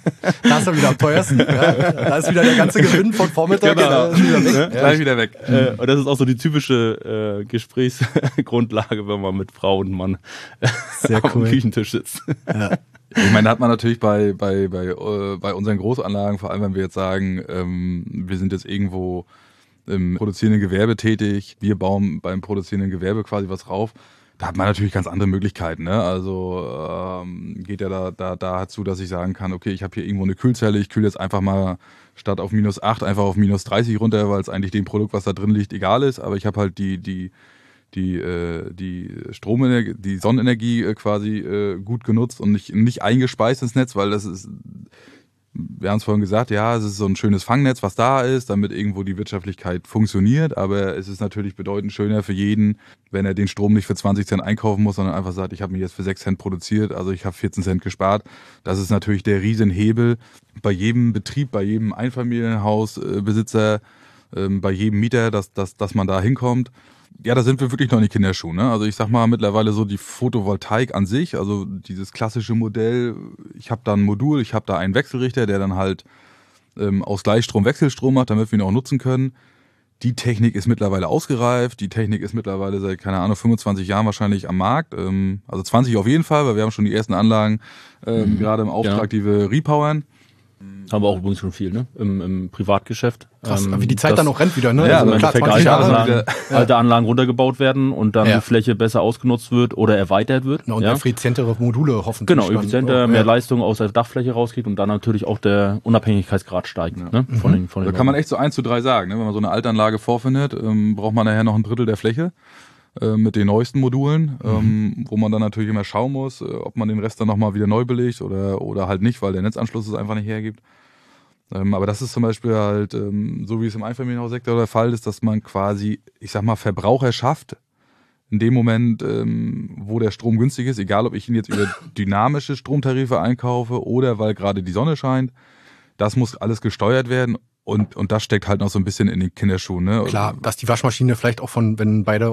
Speaker 1: Da ist er wieder am teuersten, ja. Da ist wieder der ganze Gewinn von Vormittag
Speaker 2: genau.
Speaker 1: äh, wieder weg.
Speaker 3: Ja, gleich wieder weg.
Speaker 2: Äh, und das ist auch so die typische äh, Gesprächsgrundlage, wenn man mit Frau und Mann äh,
Speaker 1: Sehr
Speaker 2: am
Speaker 1: cool.
Speaker 2: Küchentisch sitzt.
Speaker 1: Ja.
Speaker 3: Ich meine, da hat man natürlich bei, bei, bei, äh, bei unseren Großanlagen, vor allem wenn wir jetzt sagen, ähm, wir sind jetzt irgendwo im produzierenden Gewerbe tätig, wir bauen beim produzierenden Gewerbe quasi was rauf, da hat man natürlich ganz andere Möglichkeiten. Ne? Also ähm, geht ja da, da, dazu, dass ich sagen kann, okay, ich habe hier irgendwo eine Kühlzelle, ich kühle jetzt einfach mal statt auf minus acht einfach auf minus dreißig runter, weil es eigentlich dem Produkt, was da drin liegt, egal ist, aber ich habe halt die, die, die, äh, die Stromenergie, die Sonnenenergie äh, quasi äh, gut genutzt und nicht, nicht eingespeist ins Netz, weil das ist... Wir haben es vorhin gesagt, ja, es ist so ein schönes Fangnetz, was da ist, damit irgendwo die Wirtschaftlichkeit funktioniert, aber es ist natürlich bedeutend schöner für jeden, wenn er den Strom nicht für zwanzig Cent einkaufen muss, sondern einfach sagt, ich habe mich jetzt für sechs Cent produziert, also ich habe vierzehn Cent gespart. Das ist natürlich der Riesenhebel bei jedem Betrieb, bei jedem Einfamilienhausbesitzer, bei jedem Mieter, dass, dass, dass man da hinkommt. Ja, da sind wir wirklich noch in den Kinderschuhen. Ne? Also ich sag mal mittlerweile so die Photovoltaik an sich, also dieses klassische Modell, ich habe da ein Modul, ich habe da einen Wechselrichter, der dann halt ähm, aus Gleichstrom Wechselstrom macht, damit wir ihn auch nutzen können. Die Technik ist mittlerweile ausgereift, die Technik ist mittlerweile seit, keine Ahnung, fünfundzwanzig Jahren wahrscheinlich am Markt. Ähm, also zwanzig auf jeden Fall, weil wir haben schon die ersten Anlagen ähm, mhm. gerade im Auftrag, ja. die wir repowern.
Speaker 2: Haben wir auch übrigens schon viel, ne? Im, im Privatgeschäft.
Speaker 1: Krass,
Speaker 2: ähm,
Speaker 1: wie die Zeit
Speaker 2: das,
Speaker 1: dann auch rennt wieder, ne?
Speaker 2: Ja,
Speaker 1: also
Speaker 2: im
Speaker 1: klar,
Speaker 2: Endeffekt
Speaker 1: zwanzig
Speaker 2: alte
Speaker 1: Jahre.
Speaker 2: Anlagen,
Speaker 1: Ja.
Speaker 2: alte Anlagen runtergebaut werden und dann
Speaker 1: ja.
Speaker 2: die Fläche besser ausgenutzt wird oder erweitert wird.
Speaker 1: Na, und
Speaker 2: ja?
Speaker 1: effizientere Module hoffentlich.
Speaker 2: Genau, effizienter,
Speaker 1: dann,
Speaker 2: mehr
Speaker 1: ja.
Speaker 2: Leistung aus der Dachfläche rausgeht und dann natürlich auch der Unabhängigkeitsgrad steigt. Ja. Ne? Von
Speaker 1: mhm.
Speaker 2: den, von den
Speaker 3: da kann man echt so eins zu drei sagen. Ne? Wenn man so eine Altanlage vorfindet, ähm, braucht man nachher noch ein Drittel der Fläche. äh, mit den neuesten Modulen,
Speaker 1: Mhm.
Speaker 3: ähm, wo man dann natürlich immer schauen muss, äh, ob man den Rest dann nochmal wieder neu belegt oder, oder halt nicht, weil der Netzanschluss es einfach nicht hergibt. Ähm, aber das ist zum Beispiel halt, ähm, so wie es im Einfamilienhaussektor der Fall ist, dass man quasi, ich sag mal, Verbraucher schafft, in dem Moment, ähm, wo der Strom günstig ist, egal ob ich ihn jetzt über dynamische Stromtarife einkaufe oder weil gerade die Sonne scheint, das muss alles gesteuert werden und, und das steckt halt noch so ein bisschen in den Kinderschuhen. Ne?
Speaker 1: Klar, dass die Waschmaschine vielleicht auch von, wenn beide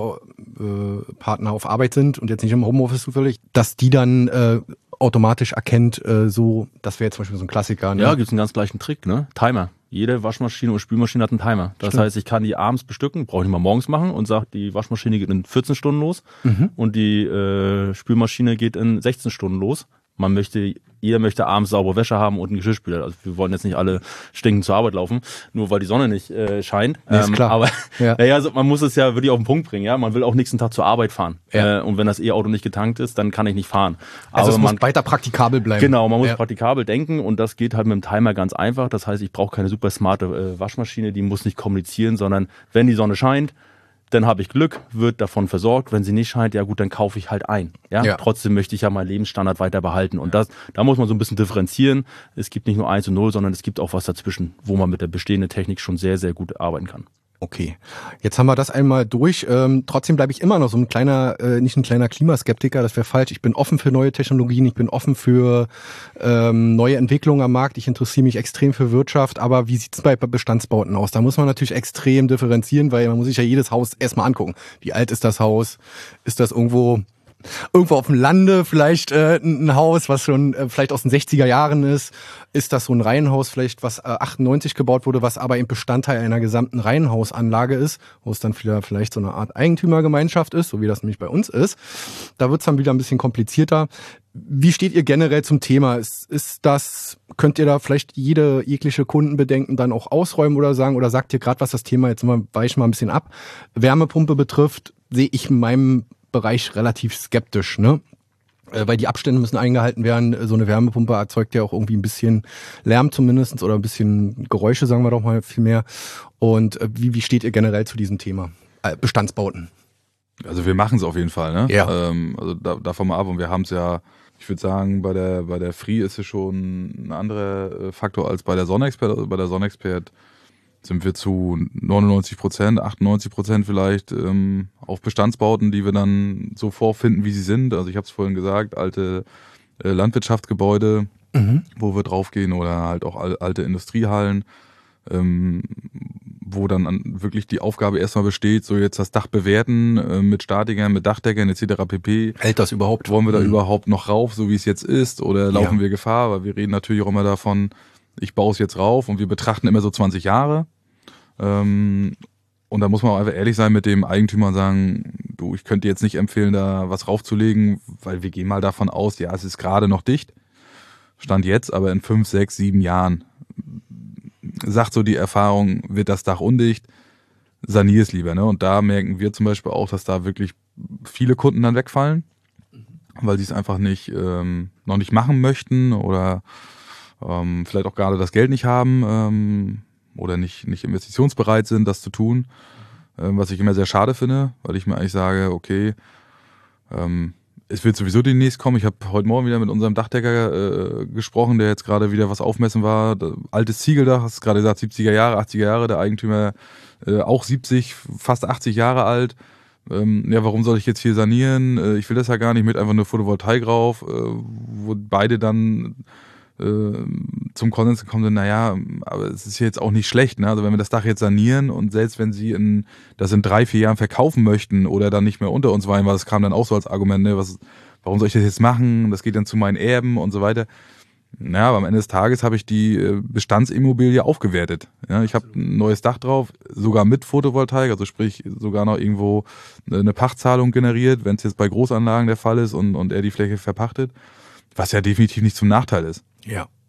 Speaker 1: äh, Partner auf Arbeit sind und jetzt nicht im Homeoffice zufällig, dass die dann äh, automatisch erkennt, äh, so, das wäre jetzt zum Beispiel so ein Klassiker. Ne?
Speaker 2: Ja, gibt's einen ganz gleichen Trick, ne? Timer. Jede Waschmaschine und Spülmaschine hat einen Timer. Das
Speaker 1: Stimmt.
Speaker 2: heißt, ich kann die abends bestücken, brauche ich nicht mal morgens machen und sage, die Waschmaschine geht in vierzehn Stunden los
Speaker 1: Mhm.
Speaker 2: und die äh, Spülmaschine geht in sechzehn Stunden los. Man möchte, jeder möchte abends saubere Wäsche haben und einen Geschirrspüler. Also wir wollen jetzt nicht alle stinkend zur Arbeit laufen, nur weil die Sonne nicht äh, scheint.
Speaker 1: Nee, ist klar.
Speaker 2: Aber
Speaker 1: Ja.
Speaker 2: ja. Ja, also man muss es ja wirklich auf den Punkt bringen. Ja, man will auch nächsten Tag zur Arbeit fahren.
Speaker 1: Ja.
Speaker 2: Äh, und wenn das E-Auto nicht getankt ist, dann kann ich nicht fahren.
Speaker 1: Also
Speaker 2: Aber
Speaker 1: es
Speaker 2: man
Speaker 1: muss weiter praktikabel bleiben.
Speaker 2: Genau, man muss
Speaker 1: Ja.
Speaker 2: praktikabel denken und das geht halt mit dem Timer ganz einfach. Das heißt, ich brauche keine super smarte äh, Waschmaschine, die muss nicht kommunizieren, sondern wenn die Sonne scheint, dann habe ich Glück, wird davon versorgt. Wenn sie nicht scheint, ja gut, dann kaufe ich halt ein. Ja?
Speaker 1: Ja.
Speaker 2: Trotzdem möchte ich ja meinen Lebensstandard weiter behalten. Und das, da muss man so ein bisschen differenzieren. Es gibt nicht nur eins und null, sondern es gibt auch was dazwischen, wo man mit der bestehenden Technik schon sehr, sehr gut arbeiten kann.
Speaker 1: Okay, jetzt haben wir das einmal durch. Ähm, trotzdem bleibe ich immer noch so ein kleiner, äh, nicht ein kleiner Klimaskeptiker, das wäre falsch. Ich bin offen für neue Technologien, ich bin offen für ähm, neue Entwicklungen am Markt. Ich interessiere mich extrem für Wirtschaft, aber wie sieht's bei Bestandsbauten aus? Da muss man natürlich extrem differenzieren, weil man muss sich ja jedes Haus erstmal angucken. Wie alt ist das Haus? Ist das irgendwo... Irgendwo auf dem Lande vielleicht äh, ein Haus, was schon äh, vielleicht aus den sechziger Jahren ist. Ist das so ein Reihenhaus vielleicht, was äh, achtundneunzig gebaut wurde, was aber eben Bestandteil einer gesamten Reihenhausanlage ist, wo es dann wieder vielleicht so eine Art Eigentümergemeinschaft ist, so wie das nämlich bei uns ist. Da wird es dann wieder ein bisschen komplizierter. Wie steht ihr generell zum Thema? Ist, ist das, könnt ihr da vielleicht jede jegliche Kundenbedenken dann auch ausräumen oder sagen, oder sagt ihr gerade, was das Thema, jetzt mal, weichen wir ein bisschen ab, Wärmepumpe betrifft, sehe ich in meinem Bereich relativ skeptisch, ne? Äh, weil die Abstände müssen eingehalten werden. So eine Wärmepumpe erzeugt ja auch irgendwie ein bisschen Lärm zumindest oder ein bisschen Geräusche, sagen wir doch mal viel mehr. Und äh, wie, wie steht ihr generell zu diesem Thema? Äh, Bestandsbauten.
Speaker 3: Also wir machen es auf jeden Fall, ne?
Speaker 1: Ja.
Speaker 3: Ähm, also da, davon mal ab und wir haben es ja, ich würde sagen, bei der bei der Free ist es schon ein anderer äh, Faktor als bei der Sonnexpert. Also bei der Sonnexpert sind wir zu neunundneunzig Prozent, achtundneunzig Prozent vielleicht ähm, auf Bestandsbauten, die wir dann so vorfinden, wie sie sind. Also ich habe es vorhin gesagt, alte äh, Landwirtschaftsgebäude,
Speaker 1: Mhm.
Speaker 3: wo wir draufgehen oder halt auch al- alte Industriehallen, ähm, wo dann an, wirklich die Aufgabe erstmal besteht, so jetzt das Dach bewerten äh, mit Statikern, mit Dachdeckern et cetera pp.
Speaker 1: Hält das überhaupt?
Speaker 3: Wollen wir da
Speaker 1: Mhm.
Speaker 3: überhaupt noch rauf, so wie es jetzt ist, oder laufen
Speaker 1: Ja.
Speaker 3: wir Gefahr? Weil wir reden natürlich auch immer davon, ich baue es jetzt rauf und wir betrachten immer so zwanzig Jahre. Ähm, und da muss man auch einfach ehrlich sein mit dem Eigentümer und sagen, du, ich könnte dir jetzt nicht empfehlen, da was raufzulegen, weil wir gehen mal davon aus, ja, es ist gerade noch dicht. Stand jetzt, aber in fünf, sechs, sieben Jahren sagt so die Erfahrung, wird das Dach undicht, sanier es lieber. Ne? Und da merken wir zum Beispiel auch, dass da wirklich viele Kunden dann wegfallen, weil sie es einfach nicht ähm, noch nicht machen möchten oder ähm, vielleicht auch gerade das Geld nicht haben ähm, oder nicht, nicht investitionsbereit sind, das zu tun. Ähm, was ich immer sehr schade finde, weil ich mir eigentlich sage, okay, ähm, es wird sowieso demnächst kommen. Ich habe heute Morgen wieder mit unserem Dachdecker äh, gesprochen, der jetzt gerade wieder was aufmessen war. Da, altes Ziegeldach, hast gerade gesagt, siebziger Jahre, achtziger Jahre, der Eigentümer äh, auch siebzig, fast achtzig Jahre alt. Ähm, ja, warum soll ich jetzt hier sanieren? Äh, ich will das ja gar nicht, mit einfach nur Photovoltaik rauf, äh, wo beide dann äh, zum Konsens gekommen sind, naja, aber es ist jetzt auch nicht schlecht, ne? Also wenn wir das Dach jetzt sanieren und selbst wenn sie in, das in drei, vier Jahren verkaufen möchten oder dann nicht mehr unter uns weilen, weil das kam dann auch so als Argument, ne? Was, warum soll ich das jetzt machen? Das geht dann zu meinen Erben und so weiter. Ja, aber am Ende des Tages habe ich die Bestandsimmobilie aufgewertet. Ja, ich habe ein neues Dach drauf, sogar mit Photovoltaik, also sprich sogar noch irgendwo eine Pachtzahlung generiert, wenn es jetzt bei Großanlagen der Fall ist und, und er die Fläche verpachtet, was ja definitiv nicht zum Nachteil ist.
Speaker 1: Ja.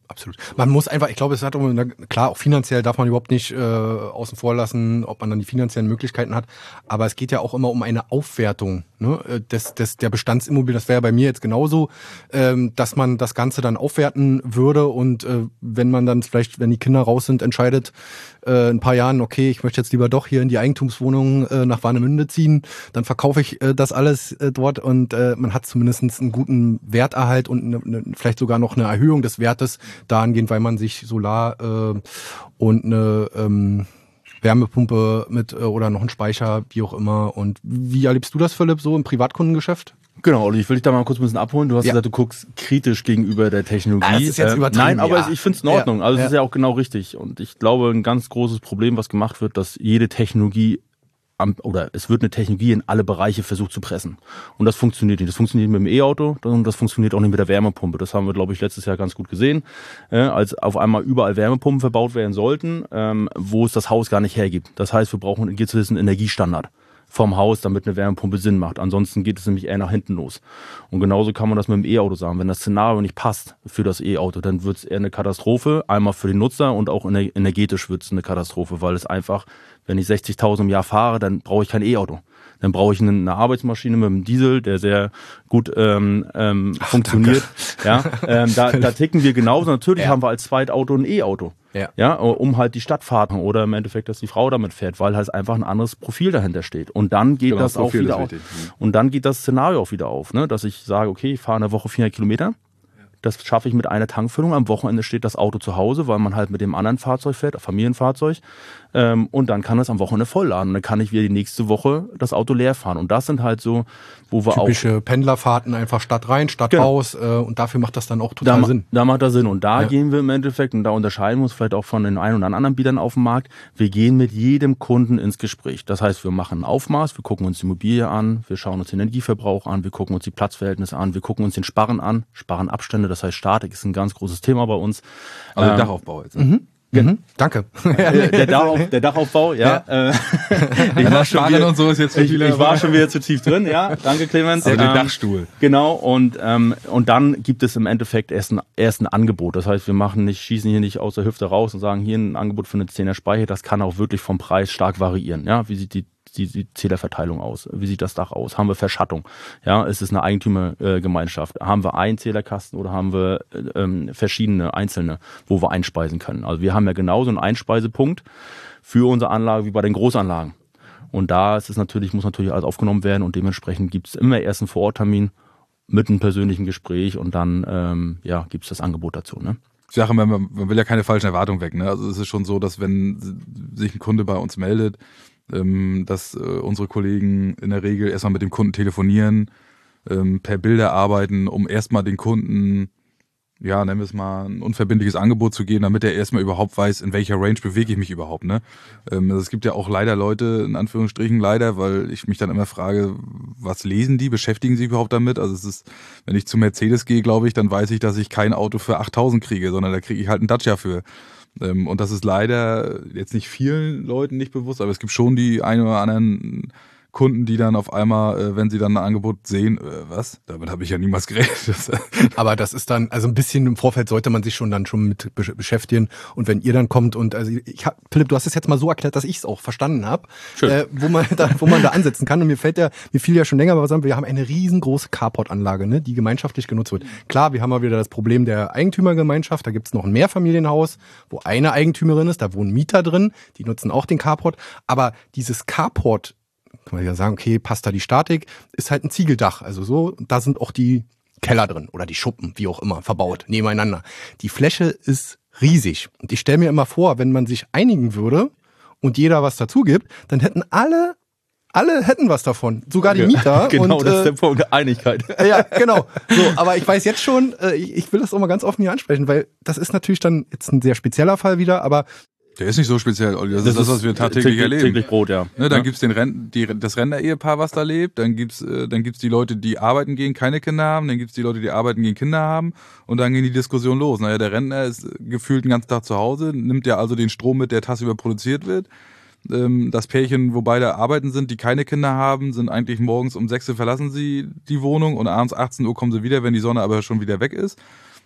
Speaker 1: Absolut. Man muss einfach, ich glaube, es hat auch, klar, auch finanziell darf man überhaupt nicht äh, außen vor lassen, ob man dann die finanziellen Möglichkeiten hat. Aber es geht ja auch immer um eine Aufwertung, ne, des, des, der Bestandsimmobilien. Das wäre ja bei mir jetzt genauso, ähm, dass man das Ganze dann aufwerten würde und äh, wenn man dann vielleicht, wenn die Kinder raus sind, entscheidet, äh, in ein paar Jahren, okay, ich möchte jetzt lieber doch hier in die Eigentumswohnung äh, nach Warnemünde ziehen, dann verkaufe ich äh, das alles äh, dort und äh, man hat zumindest einen guten Werterhalt und ne, ne, vielleicht sogar noch eine Erhöhung des Wertes dahingehend, weil man sich Solar äh, und eine ähm, Wärmepumpe mit äh, oder noch einen Speicher, wie auch immer. Und wie erlebst du das, Philipp, so im Privatkundengeschäft?
Speaker 2: Genau, Olli, ich will dich da mal kurz ein bisschen abholen. Du hast
Speaker 1: ja.
Speaker 2: gesagt, du guckst kritisch gegenüber der Technologie.
Speaker 1: Ah, das ist jetzt übertrieben,
Speaker 2: äh, nein, aber
Speaker 1: ja.
Speaker 2: ich finde es in Ordnung.
Speaker 1: Ja.
Speaker 2: Also es
Speaker 1: ja.
Speaker 2: ist ja auch genau richtig. Und ich glaube, ein ganz großes Problem, was gemacht wird, dass jede Technologie am, oder es wird eine Technologie in alle Bereiche versucht zu pressen. Und das funktioniert nicht. Das funktioniert mit dem E-Auto und das funktioniert auch nicht mit der Wärmepumpe. Das haben wir, glaube ich, letztes Jahr ganz gut gesehen, äh, als auf einmal überall Wärmepumpen verbaut werden sollten, ähm, wo es das Haus gar nicht hergibt. Das heißt, wir brauchen einen gewissen Energiestandard vom Haus, damit eine Wärmepumpe Sinn macht. Ansonsten geht es nämlich eher nach hinten los. Und genauso kann man das mit dem E-Auto sagen. Wenn das Szenario nicht passt für das E-Auto, dann wird es eher eine Katastrophe. Einmal für den Nutzer und auch energetisch wird es eine Katastrophe, weil es einfach, wenn ich sechzigtausend im Jahr fahre, dann brauche ich kein E-Auto. Dann brauche ich eine, eine Arbeitsmaschine mit einem Diesel, der sehr gut ähm, ähm, Ach, funktioniert. Ja, ähm, da, da ticken wir genauso. Natürlich ja. haben wir als Zweitauto ein E-Auto. Ja. ja, um halt die Stadtfahrten oder im Endeffekt, dass die Frau damit fährt, weil halt einfach ein anderes Profil dahinter steht. Und dann geht genau, das auch wieder auf. Und dann geht das Szenario auch wieder auf, ne? Dass ich sage, okay, ich fahre in der Woche vierhundert Kilometer. Das schaffe ich mit einer Tankfüllung. Am Wochenende steht das Auto zu Hause, weil man halt mit dem anderen Fahrzeug fährt, Familienfahrzeug. Ähm, und dann kann es am Wochenende vollladen. Und dann kann ich wieder die nächste Woche das Auto leer fahren. Und das sind halt so, wo wir
Speaker 1: typische
Speaker 2: auch...
Speaker 1: Typische Pendlerfahrten, einfach Stadt rein, Stadt
Speaker 2: genau.
Speaker 1: raus. Äh, und dafür macht das dann auch total
Speaker 2: da,
Speaker 1: Sinn.
Speaker 2: Da macht das Sinn. Und da
Speaker 1: ja.
Speaker 2: gehen wir im Endeffekt, und da unterscheiden wir uns vielleicht auch von den ein oder anderen Bietern auf dem Markt, wir gehen mit jedem Kunden ins Gespräch. Das heißt, wir machen ein Aufmaß, wir gucken uns die Immobilie an, wir schauen uns den Energieverbrauch an, wir gucken uns die Platzverhältnisse an, wir gucken uns den Sparren an, Sparrenabstände, das heißt Statik ist ein ganz großes Thema bei uns.
Speaker 3: Also
Speaker 2: ähm,
Speaker 3: Dachaufbau jetzt. Ne?
Speaker 1: Mhm. Mhm. Danke.
Speaker 2: der, Dachauf, der Dachaufbau, ja. ja. Äh, ich war schon wieder,
Speaker 3: und so ist jetzt
Speaker 2: ich, ich war schon wieder zu tief drin, ja. Danke, Clemens.
Speaker 3: Also
Speaker 2: ähm,
Speaker 3: den Dachstuhl.
Speaker 2: Genau, und ähm, und dann gibt es im Endeffekt erst ein, erst ein Angebot. Das heißt, wir machen nicht, schießen hier nicht aus der Hüfte raus und sagen, hier ein Angebot für eine zehner Speicher. Das kann auch wirklich vom Preis stark variieren. Ja, wie sieht die Die, die Zählerverteilung aus? Wie sieht das Dach aus? Haben wir Verschattung? Ja, ist es eine Eigentümergemeinschaft? Haben wir einen Zählerkasten oder haben wir ähm, verschiedene einzelne, wo wir einspeisen können? Also wir haben ja genauso einen Einspeisepunkt für unsere Anlage wie bei den Großanlagen. Und da ist es natürlich, muss natürlich alles aufgenommen werden und dementsprechend gibt es immer erst einen Vororttermin mit einem persönlichen Gespräch und dann ähm, ja, gibt es das Angebot dazu. Ne?
Speaker 3: Ich sage immer, man will ja keine falschen Erwartungen weg. Ne? Also es ist schon so, dass wenn sich ein Kunde bei uns meldet, dass äh, unsere Kollegen in der Regel erstmal mit dem Kunden telefonieren, ähm, per Bilder arbeiten, um erstmal den Kunden, ja, nennen wir es mal, ein unverbindliches Angebot zu geben, damit er erstmal überhaupt weiß, in welcher Range bewege ich mich überhaupt. Ne? Ähm, also es gibt ja auch leider Leute, in Anführungsstrichen leider, weil ich mich dann immer frage, was lesen die, beschäftigen sie überhaupt damit? Also es ist, wenn ich zu Mercedes gehe, glaube ich, dann weiß ich, dass ich kein Auto für achttausend kriege, sondern da kriege ich halt einen Dacia für. Und das ist leider jetzt nicht vielen Leuten nicht bewusst, aber es gibt schon die ein oder anderen Kunden, die dann auf einmal, wenn sie dann ein Angebot sehen, was? Damit habe ich ja niemals gerechnet.
Speaker 1: Aber das ist dann, also ein bisschen im Vorfeld sollte man sich schon dann schon mit beschäftigen. Und wenn ihr dann kommt und, also ich hab, Philipp, du hast es jetzt mal so erklärt, dass ich es auch verstanden habe, äh, wo man da, wo man da ansetzen kann. Und mir fällt ja, mir fiel ja schon länger was an, wir haben eine riesengroße Carport-Anlage, ne, die gemeinschaftlich genutzt wird. Klar, wir haben mal wieder das Problem der Eigentümergemeinschaft, da gibt's noch ein Mehrfamilienhaus, wo eine Eigentümerin ist, da wohnen Mieter drin, die nutzen auch den Carport. Aber dieses Carport, kann man ja sagen, okay, passt da die Statik, ist halt ein Ziegeldach. Also so, da sind auch die Keller drin oder die Schuppen, wie auch immer, verbaut, nebeneinander. Die Fläche ist riesig. Und ich stelle mir immer vor, wenn man sich einigen würde und jeder was dazu gibt, dann hätten alle, alle hätten was davon. Sogar die Mieter.
Speaker 2: Genau,
Speaker 1: und,
Speaker 2: das ist
Speaker 1: äh,
Speaker 2: der Punkt der Einigkeit.
Speaker 1: Ja, genau. So, aber ich weiß jetzt schon, äh, ich, ich will das auch mal ganz offen hier ansprechen, weil das ist natürlich dann jetzt ein sehr spezieller Fall wieder, aber
Speaker 3: der ist nicht so speziell, Olli. Das,
Speaker 2: das
Speaker 3: ist das, was wir tagtäglich
Speaker 2: täglich,
Speaker 3: erleben.
Speaker 2: Täglich Brot, ja.
Speaker 3: Ne, dann
Speaker 2: ja.
Speaker 3: gibt's den Ren- die, das Rentner-Ehepaar, was da lebt. Dann gibt's, äh, dann gibt's die Leute, die arbeiten gehen, keine Kinder haben. Dann gibt's die Leute, die arbeiten gehen, Kinder haben. Und dann gehen die Diskussion los. Naja, der Rentner ist gefühlt den ganzen Tag zu Hause, nimmt ja also den Strom mit, der tagsüber produziert wird. Ähm, das Pärchen, wo beide arbeiten sind, die keine Kinder haben, sind eigentlich morgens um sechs Uhr verlassen sie die Wohnung und abends achtzehn Uhr kommen sie wieder, wenn die Sonne aber schon wieder weg ist.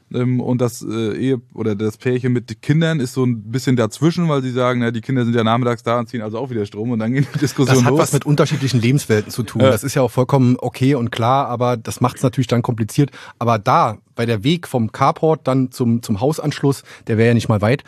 Speaker 3: Ähm, und das äh, Ehe oder das Pärchen mit Kindern ist so ein bisschen dazwischen, weil sie sagen, na, die Kinder sind ja nachmittags da und ziehen also auch wieder Strom und dann gehen die Diskussionen los.
Speaker 1: Das hat was mit unterschiedlichen Lebenswelten zu tun.
Speaker 3: Ja.
Speaker 1: Das ist ja auch vollkommen okay und klar, aber das macht es natürlich dann kompliziert. Aber da, bei der Weg vom Carport dann zum, zum Hausanschluss, der wäre ja nicht mal weit.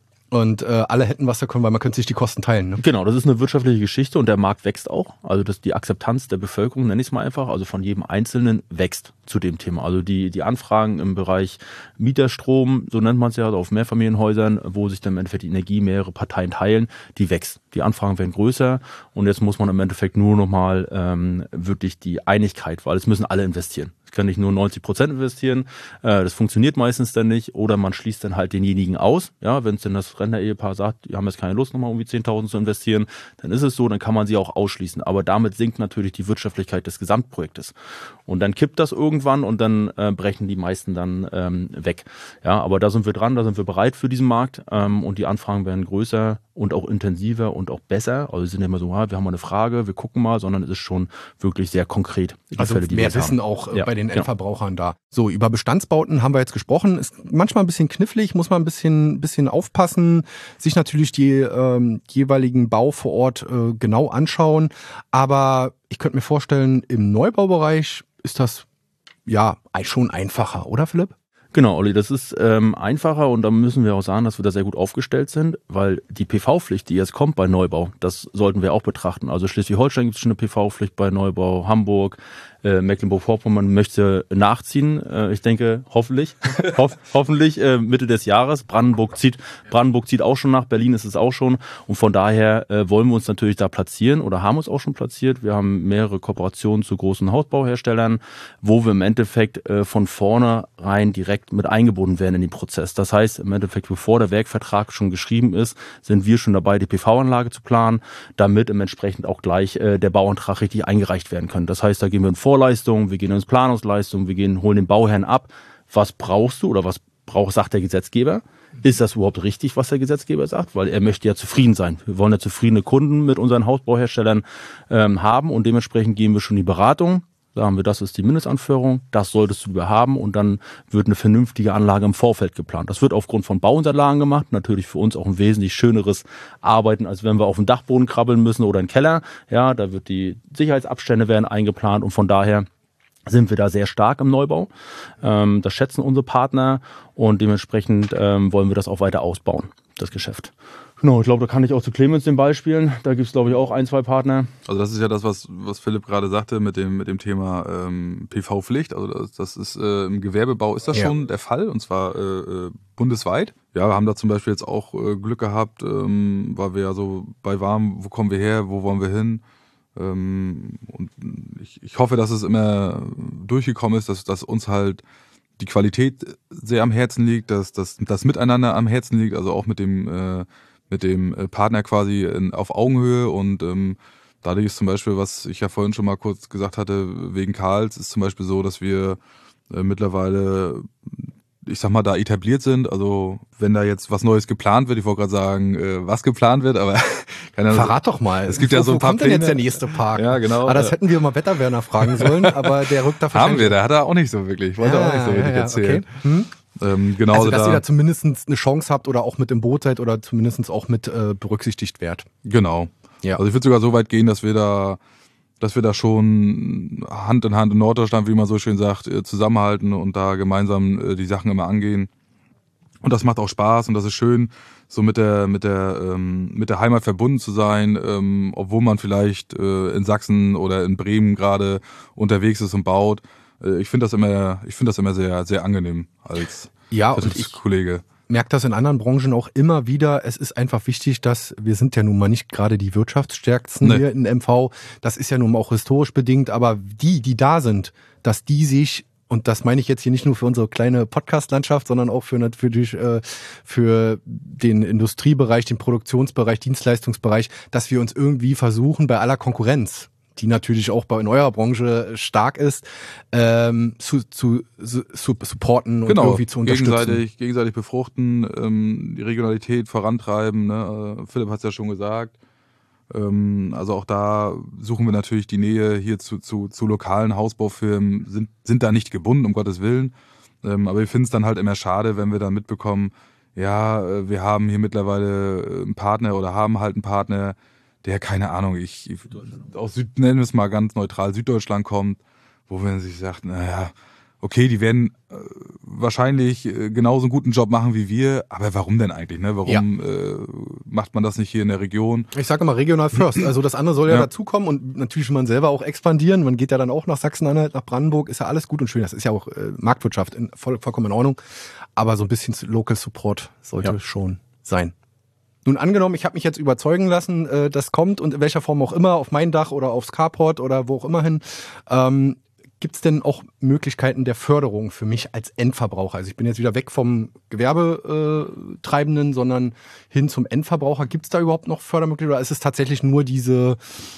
Speaker 1: Und äh, alle hätten was davon, weil man könnte sich die Kosten teilen. Ne?
Speaker 2: Genau, das ist eine wirtschaftliche Geschichte und der Markt wächst auch. Also das, die Akzeptanz der Bevölkerung, nenne ich es mal einfach, also von jedem Einzelnen wächst zu dem Thema. Also die, die Anfragen im Bereich Mieterstrom, so nennt man es ja, also auf Mehrfamilienhäusern, wo sich dann im Endeffekt die Energie mehrere Parteien teilen, die wächst. Die Anfragen werden größer und jetzt muss man im Endeffekt nur nochmal ähm, wirklich die Einigkeit, weil es müssen alle investieren. Kann nicht nur neunzig Prozent investieren, äh, das funktioniert meistens dann nicht, oder man schließt dann halt denjenigen aus, ja, wenn es denn das Rentner-Ehepaar sagt, die haben jetzt keine Lust nochmal irgendwie zehntausend zu investieren, dann ist es so, dann kann man sie auch ausschließen, aber damit sinkt natürlich die Wirtschaftlichkeit des Gesamtprojektes und dann kippt das irgendwann und dann äh, brechen die meisten dann ähm, weg, ja, aber da sind wir dran, da sind wir bereit für diesen Markt ähm, und die Anfragen werden größer und auch intensiver und auch besser, also wir sind ja immer so, ja, wir haben mal eine Frage, wir gucken mal, sondern es ist schon wirklich sehr konkret. Die
Speaker 1: Also
Speaker 2: Fälle, die
Speaker 1: mehr
Speaker 2: wir
Speaker 1: Wissen
Speaker 2: haben.
Speaker 1: auch äh,
Speaker 2: Ja,
Speaker 1: bei den
Speaker 2: genau.
Speaker 1: Endverbrauchern da. So, über Bestandsbauten haben wir jetzt gesprochen. Ist manchmal ein bisschen knifflig, muss man ein bisschen, bisschen aufpassen, sich natürlich die ähm, jeweiligen Bau vor Ort äh, genau anschauen. Aber ich könnte mir vorstellen, im Neubaubereich ist das ja schon einfacher, oder Philipp?
Speaker 2: Genau, Olli, das ist ähm, einfacher und da müssen wir auch sagen, dass wir da sehr gut aufgestellt sind, weil die P V-Pflicht, die jetzt kommt bei Neubau, das sollten wir auch betrachten. Also Schleswig-Holstein gibt es schon eine P V-Pflicht bei Neubau, Hamburg, äh, Mecklenburg-Vorpommern möchte nachziehen. Äh, ich denke, hoffentlich, hoff, hoffentlich äh, Mitte des Jahres. Brandenburg zieht, Brandenburg zieht auch schon nach, Berlin ist es auch schon und von daher äh, wollen wir uns natürlich da platzieren oder haben uns auch schon platziert. Wir haben mehrere Kooperationen zu großen Hausbauherstellern, wo wir im Endeffekt äh, von vornherein direkt mit eingebunden werden in den Prozess. Das heißt, im Endeffekt, bevor der Werkvertrag schon geschrieben ist, sind wir schon dabei, die P V-Anlage zu planen, damit im entsprechend auch gleich äh, der Bauantrag richtig eingereicht werden kann. Das heißt, da gehen wir in Vorleistung, wir gehen ins Planungsleistung, wir gehen, holen den Bauherrn ab. Was brauchst du oder was braucht, sagt der Gesetzgeber? Ist das überhaupt richtig, was der Gesetzgeber sagt? Weil er möchte ja zufrieden sein. Wir wollen ja zufriedene Kunden mit unseren Hausbauherstellern ähm, haben und dementsprechend gehen wir schon in die Beratung. Sagen wir, das ist die Mindestanforderung, das solltest du haben und dann wird eine vernünftige Anlage im Vorfeld geplant. Das wird aufgrund von Bauunterlagen gemacht, natürlich für uns auch ein wesentlich schöneres Arbeiten, als wenn wir auf den Dachboden krabbeln müssen oder in den Keller. Ja, da wird die Sicherheitsabstände werden eingeplant und von daher sind wir da sehr stark im Neubau. Ähm, das schätzen unsere Partner und dementsprechend ähm, wollen wir das auch weiter ausbauen, das Geschäft. Genau, ich glaube, da kann ich auch zu Clemens den Ball spielen. Da gibt es, glaube ich, auch ein, zwei Partner.
Speaker 3: Also das ist ja das, was, was Philipp gerade sagte mit dem, mit dem Thema ähm, P V-Pflicht. Also das, das ist äh, im Gewerbebau ist das
Speaker 1: Ja.
Speaker 3: schon der Fall und zwar äh, bundesweit. Ja, wir haben da zum Beispiel jetzt auch äh, Glück gehabt, ähm, weil wir ja so bei waren, wo kommen wir her, wo wollen wir hin? Ähm, und ich, ich hoffe, dass es immer durchgekommen ist, dass, dass uns halt die Qualität sehr am Herzen liegt, dass dass das Miteinander am Herzen liegt, also auch mit dem äh, mit dem Partner quasi in, auf Augenhöhe und ähm, dadurch ist zum Beispiel, was ich ja vorhin schon mal kurz gesagt hatte, wegen Karls, ist zum Beispiel so, dass wir äh, mittlerweile, ich sag mal, da etabliert sind. Also wenn da jetzt was Neues geplant wird, ich wollte gerade sagen, äh, was geplant wird, aber keine Ahnung.
Speaker 1: Verrat doch mal.
Speaker 3: Es gibt
Speaker 1: wo,
Speaker 3: ja so ein
Speaker 1: wo
Speaker 3: paar
Speaker 1: kommt denn jetzt der
Speaker 3: Pläne.
Speaker 1: nächste Park?
Speaker 3: Ja, genau.
Speaker 1: Ah, das hätten wir mal Wetterwerner fragen sollen, aber der rückt dafür.
Speaker 3: Haben wir, da hat er auch nicht so wirklich, wollte er auch nicht so
Speaker 1: ja,
Speaker 3: wirklich
Speaker 1: ja,
Speaker 3: erzählen.
Speaker 1: Okay. Hm?
Speaker 3: Ähm, genau
Speaker 1: Also, dass
Speaker 3: da,
Speaker 1: ihr da zumindest eine Chance habt oder auch mit im Boot seid oder zumindest auch mit äh, berücksichtigt werdet.
Speaker 3: Genau.
Speaker 1: Ja.
Speaker 3: Also ich würde sogar so weit gehen, dass wir da, dass wir da schon Hand in Hand in Norddeutschland, wie man so schön sagt, äh, zusammenhalten und da gemeinsam äh, die Sachen immer angehen. Und das macht auch Spaß und das ist schön, so mit der mit der ähm, mit der Heimat verbunden zu sein, ähm, obwohl man vielleicht äh, in Sachsen oder in Bremen gerade unterwegs ist und baut. Äh, ich finde das immer, ich finde das immer sehr sehr angenehm als
Speaker 1: Ja, und ich
Speaker 3: Vertriebskollege.
Speaker 1: merke das in anderen Branchen auch immer wieder. Es ist einfach wichtig, dass wir sind ja nun mal nicht gerade die wirtschaftsstärksten
Speaker 3: Nee.
Speaker 1: hier in M V. Das ist ja nun mal auch historisch bedingt, aber die, die da sind, dass die sich, und das meine ich jetzt hier nicht nur für unsere kleine Podcast-Landschaft, sondern auch für natürlich äh, für den Industriebereich, den Produktionsbereich, Dienstleistungsbereich, dass wir uns irgendwie versuchen, bei aller Konkurrenz, die natürlich auch bei in eurer Branche stark ist, ähm, zu, zu, zu supporten und
Speaker 3: Genau,
Speaker 1: irgendwie zu unterstützen.
Speaker 3: gegenseitig, gegenseitig befruchten, ähm, die Regionalität vorantreiben. Ne? Äh, Philipp hat es ja schon gesagt. Ähm, also auch da suchen wir natürlich die Nähe hier zu, zu, zu lokalen Hausbaufirmen, sind, sind da nicht gebunden, um Gottes Willen. Ähm, aber wir finden es dann halt immer schade, wenn wir dann mitbekommen, ja, wir haben hier mittlerweile einen Partner oder haben halt einen Partner, der, keine Ahnung, ich, ich aus Süd, nennen wir es mal ganz neutral, Süddeutschland kommt, wo man sich sagt, naja, okay, die werden äh, wahrscheinlich äh, genauso einen guten Job machen wie wir, aber warum denn eigentlich, ne? Warum ja. äh, macht man das nicht hier in der Region?
Speaker 1: Ich sage immer regional first, also das andere soll ja, ja dazukommen und natürlich will man selber auch expandieren, man geht ja dann auch nach Sachsen-Anhalt, nach Brandenburg, ist ja alles gut und schön, das ist ja auch äh, Marktwirtschaft, in, voll, vollkommen in Ordnung, aber so ein bisschen Local Support sollte ja. schon sein. Nun angenommen, ich habe mich jetzt überzeugen lassen, äh, das kommt und in welcher Form auch immer, auf mein Dach oder aufs Carport oder wo auch immer hin, ähm, gibt es denn auch Möglichkeiten der Förderung für mich als Endverbraucher? Also ich bin jetzt wieder weg vom Gewerbetreibenden, sondern hin zum Endverbraucher. Gibt es da überhaupt noch Fördermöglichkeiten oder ist es tatsächlich nur diese,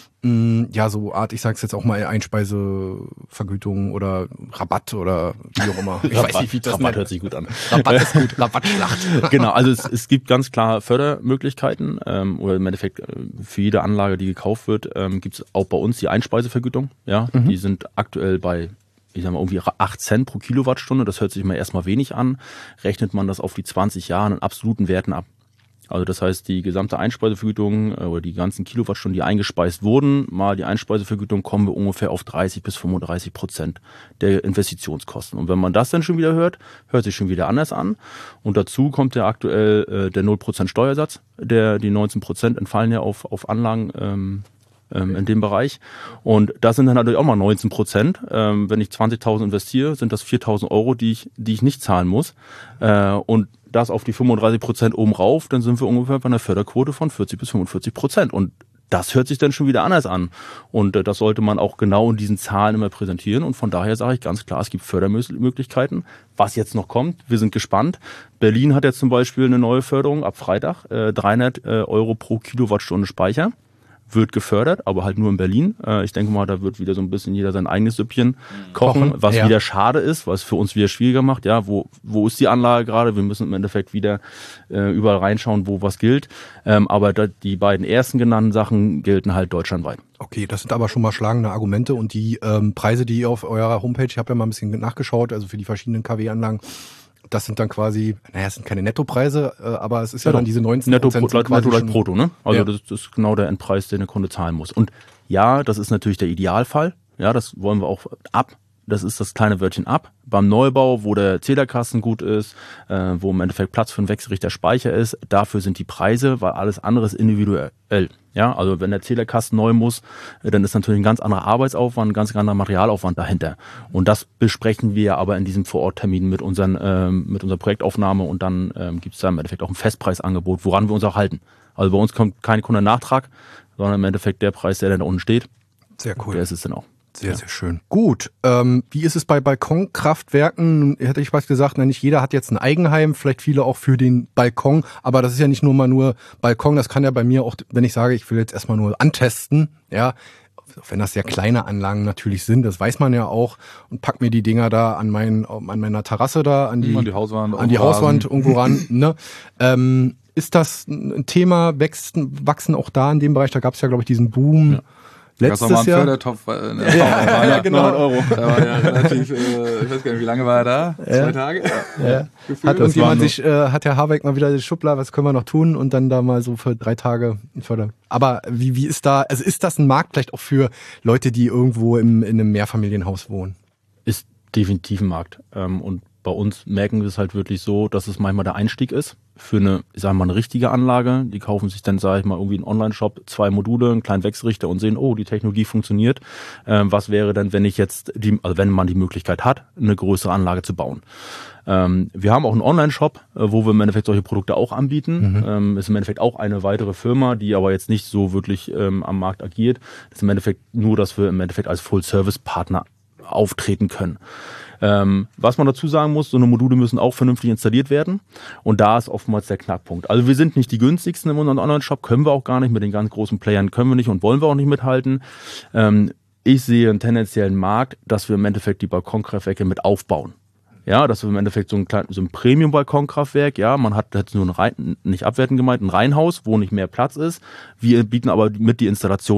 Speaker 1: mh, ja so Art, ich sage es jetzt auch mal, Einspeisevergütung oder Rabatt oder wie auch immer? Ich
Speaker 2: Rabatt,
Speaker 1: weiß nicht, wie das
Speaker 2: Rabatt nennt. Hört sich gut an.
Speaker 1: Rabatt ist gut, Rabattschlacht.
Speaker 2: Genau, also es, es gibt ganz klar Fördermöglichkeiten ähm, oder im Endeffekt für jede Anlage, die gekauft wird, ähm, gibt es auch bei uns die Einspeisevergütung. Ja, mhm. Die sind aktuell bei, ich sag mal, irgendwie acht Cent pro Kilowattstunde. Das hört sich mal erstmal wenig an. Rechnet man das auf die zwanzig Jahre in absoluten Werten ab. Also das heißt, die gesamte Einspeisevergütung oder die ganzen Kilowattstunden, die eingespeist wurden, mal die Einspeisevergütung, kommen wir ungefähr auf dreißig bis fünfunddreißig Prozent der Investitionskosten. Und wenn man das dann schon wieder hört, hört sich schon wieder anders an. Und dazu kommt ja aktuell äh, der null Prozent Steuersatz, der die neunzehn Prozent entfallen ja auf, auf Anlagen ähm, ähm, in dem Bereich. Und das sind dann natürlich auch mal neunzehn Prozent. Ähm, wenn ich zwanzigtausend investiere, sind das viertausend Euro, die ich, die ich nicht zahlen muss. Äh, und das auf die fünfunddreißig Prozent oben rauf, dann sind wir ungefähr bei einer Förderquote von vierzig bis fünfundvierzig Prozent. Und das hört sich dann schon wieder anders an. Und äh, das sollte man auch genau in diesen Zahlen immer präsentieren. Und von daher sage ich ganz klar, es gibt Fördermöglichkeiten. Was jetzt noch kommt, wir sind gespannt. Berlin hat jetzt zum Beispiel eine neue Förderung ab Freitag, äh, dreihundert Euro pro Kilowattstunde Speicher. Wird gefördert, aber halt nur in Berlin. Ich denke mal, da wird wieder so ein bisschen jeder sein eigenes Süppchen kochen, kochen was ja. wieder schade ist, was für uns wieder schwieriger macht. Ja, wo wo ist die Anlage gerade? Wir müssen im Endeffekt wieder äh, überall reinschauen, wo was gilt. Ähm, aber da, die beiden ersten genannten Sachen gelten halt deutschlandweit.
Speaker 1: Okay, das sind aber schon mal schlagende Argumente und die ähm, Preise, die ihr auf eurer Homepage, ich habe ja mal ein bisschen nachgeschaut, also für die verschiedenen K W-Anlagen, das sind dann quasi, naja, es sind keine Nettopreise, aber es ist ja, ja dann diese neunzehn Prozent.
Speaker 2: Netto, Netto gleich Brutto, ne? Also ja. das, das ist genau der Endpreis, den der Kunde zahlen muss. Und ja, das ist natürlich der Idealfall. Ja, das wollen wir auch ab. Das ist das kleine Wörtchen ab. Beim Neubau, wo der Zählerkasten gut ist, äh, wo im Endeffekt Platz für einen Wechselrichter Speicher ist, dafür sind die Preise, weil alles andere ist individuell. Ja, also wenn der Zählerkasten neu muss, dann ist natürlich ein ganz anderer Arbeitsaufwand, ein ganz anderer Materialaufwand dahinter. Und das besprechen wir aber in diesem Vororttermin mit unseren, ähm, mit unserer Projektaufnahme und dann ähm, gibt es da im Endeffekt auch ein Festpreisangebot, woran wir uns auch halten. Also bei uns kommt kein Kundennachtrag, sondern im Endeffekt der Preis, der da unten steht.
Speaker 1: Sehr cool.
Speaker 2: Der ist es dann auch.
Speaker 1: Sehr, ja. sehr schön. Gut, ähm, wie ist es bei Balkonkraftwerken? Hätte ich was gesagt, na, nicht jeder hat jetzt ein Eigenheim, vielleicht viele auch für den Balkon, aber das ist ja nicht nur mal nur Balkon, das kann ja bei mir auch, wenn ich sage, ich will jetzt erstmal nur antesten, ja, wenn das sehr kleine Anlagen natürlich sind, das weiß man ja auch, und pack mir die Dinger da an, mein, an meiner Terrasse da, an die,
Speaker 3: an die Hauswand,
Speaker 1: an die Hauswand irgendwo ran, ne? Ähm, ist das ein Thema, wächst, wachsen auch da in dem Bereich, da gab es ja, glaube ich, diesen Boom,
Speaker 3: ja.
Speaker 1: Letztes
Speaker 3: Jahr.
Speaker 1: Fördertopf.
Speaker 3: Äh, ne, ja, ja, ja, genau. neun Euro. Da war ja relativ, äh, ich weiß gar nicht, wie lange war er da? Ja. Zwei Tage?
Speaker 1: Ja. Ja. Hat irgendjemand sich, äh, hat Herr Habeck mal wieder die Schublade, was können wir noch tun? Und dann da mal so für drei Tage fördern. Aber wie, wie ist da, also ist das ein Markt vielleicht auch für Leute, die irgendwo im, in einem Mehrfamilienhaus wohnen?
Speaker 2: Ist definitiv ein Markt. Ähm, und bei uns merken wir es halt wirklich so, dass es manchmal der Einstieg ist für eine, ich sag mal, eine richtige Anlage. Die kaufen sich dann, sage ich mal, irgendwie einen Online-Shop, zwei Module, einen kleinen Wechselrichter und sehen, oh, die Technologie funktioniert. Ähm, was wäre denn, wenn ich jetzt, die, also wenn man die Möglichkeit hat, eine größere Anlage zu bauen? Ähm, wir haben auch einen Online-Shop, äh, wo wir im Endeffekt solche Produkte auch anbieten. Mhm. Ähm, ist im Endeffekt auch eine weitere Firma, die aber jetzt nicht so wirklich ähm, am Markt agiert. Das ist im Endeffekt nur, dass wir im Endeffekt als Full-Service-Partner auftreten können. Ähm, was man dazu sagen muss, so eine Module müssen auch vernünftig installiert werden und da ist oftmals der Knackpunkt. Also wir sind nicht die günstigsten in unserem Online-Shop, können wir auch gar nicht, mit den ganz großen Playern können wir nicht und wollen wir auch nicht mithalten. Ähm, ich sehe einen tendenziellen Markt, dass wir im Endeffekt die Balkonkraftwerke mit aufbauen. Ja, dass wir im Endeffekt so ein, klein, so ein Premium-Balkonkraftwerk, ja, man hat jetzt nur ein Rein, nicht abwertend gemeint, ein Reihenhaus, wo nicht mehr Platz ist. Wir bieten aber mit die Installation an.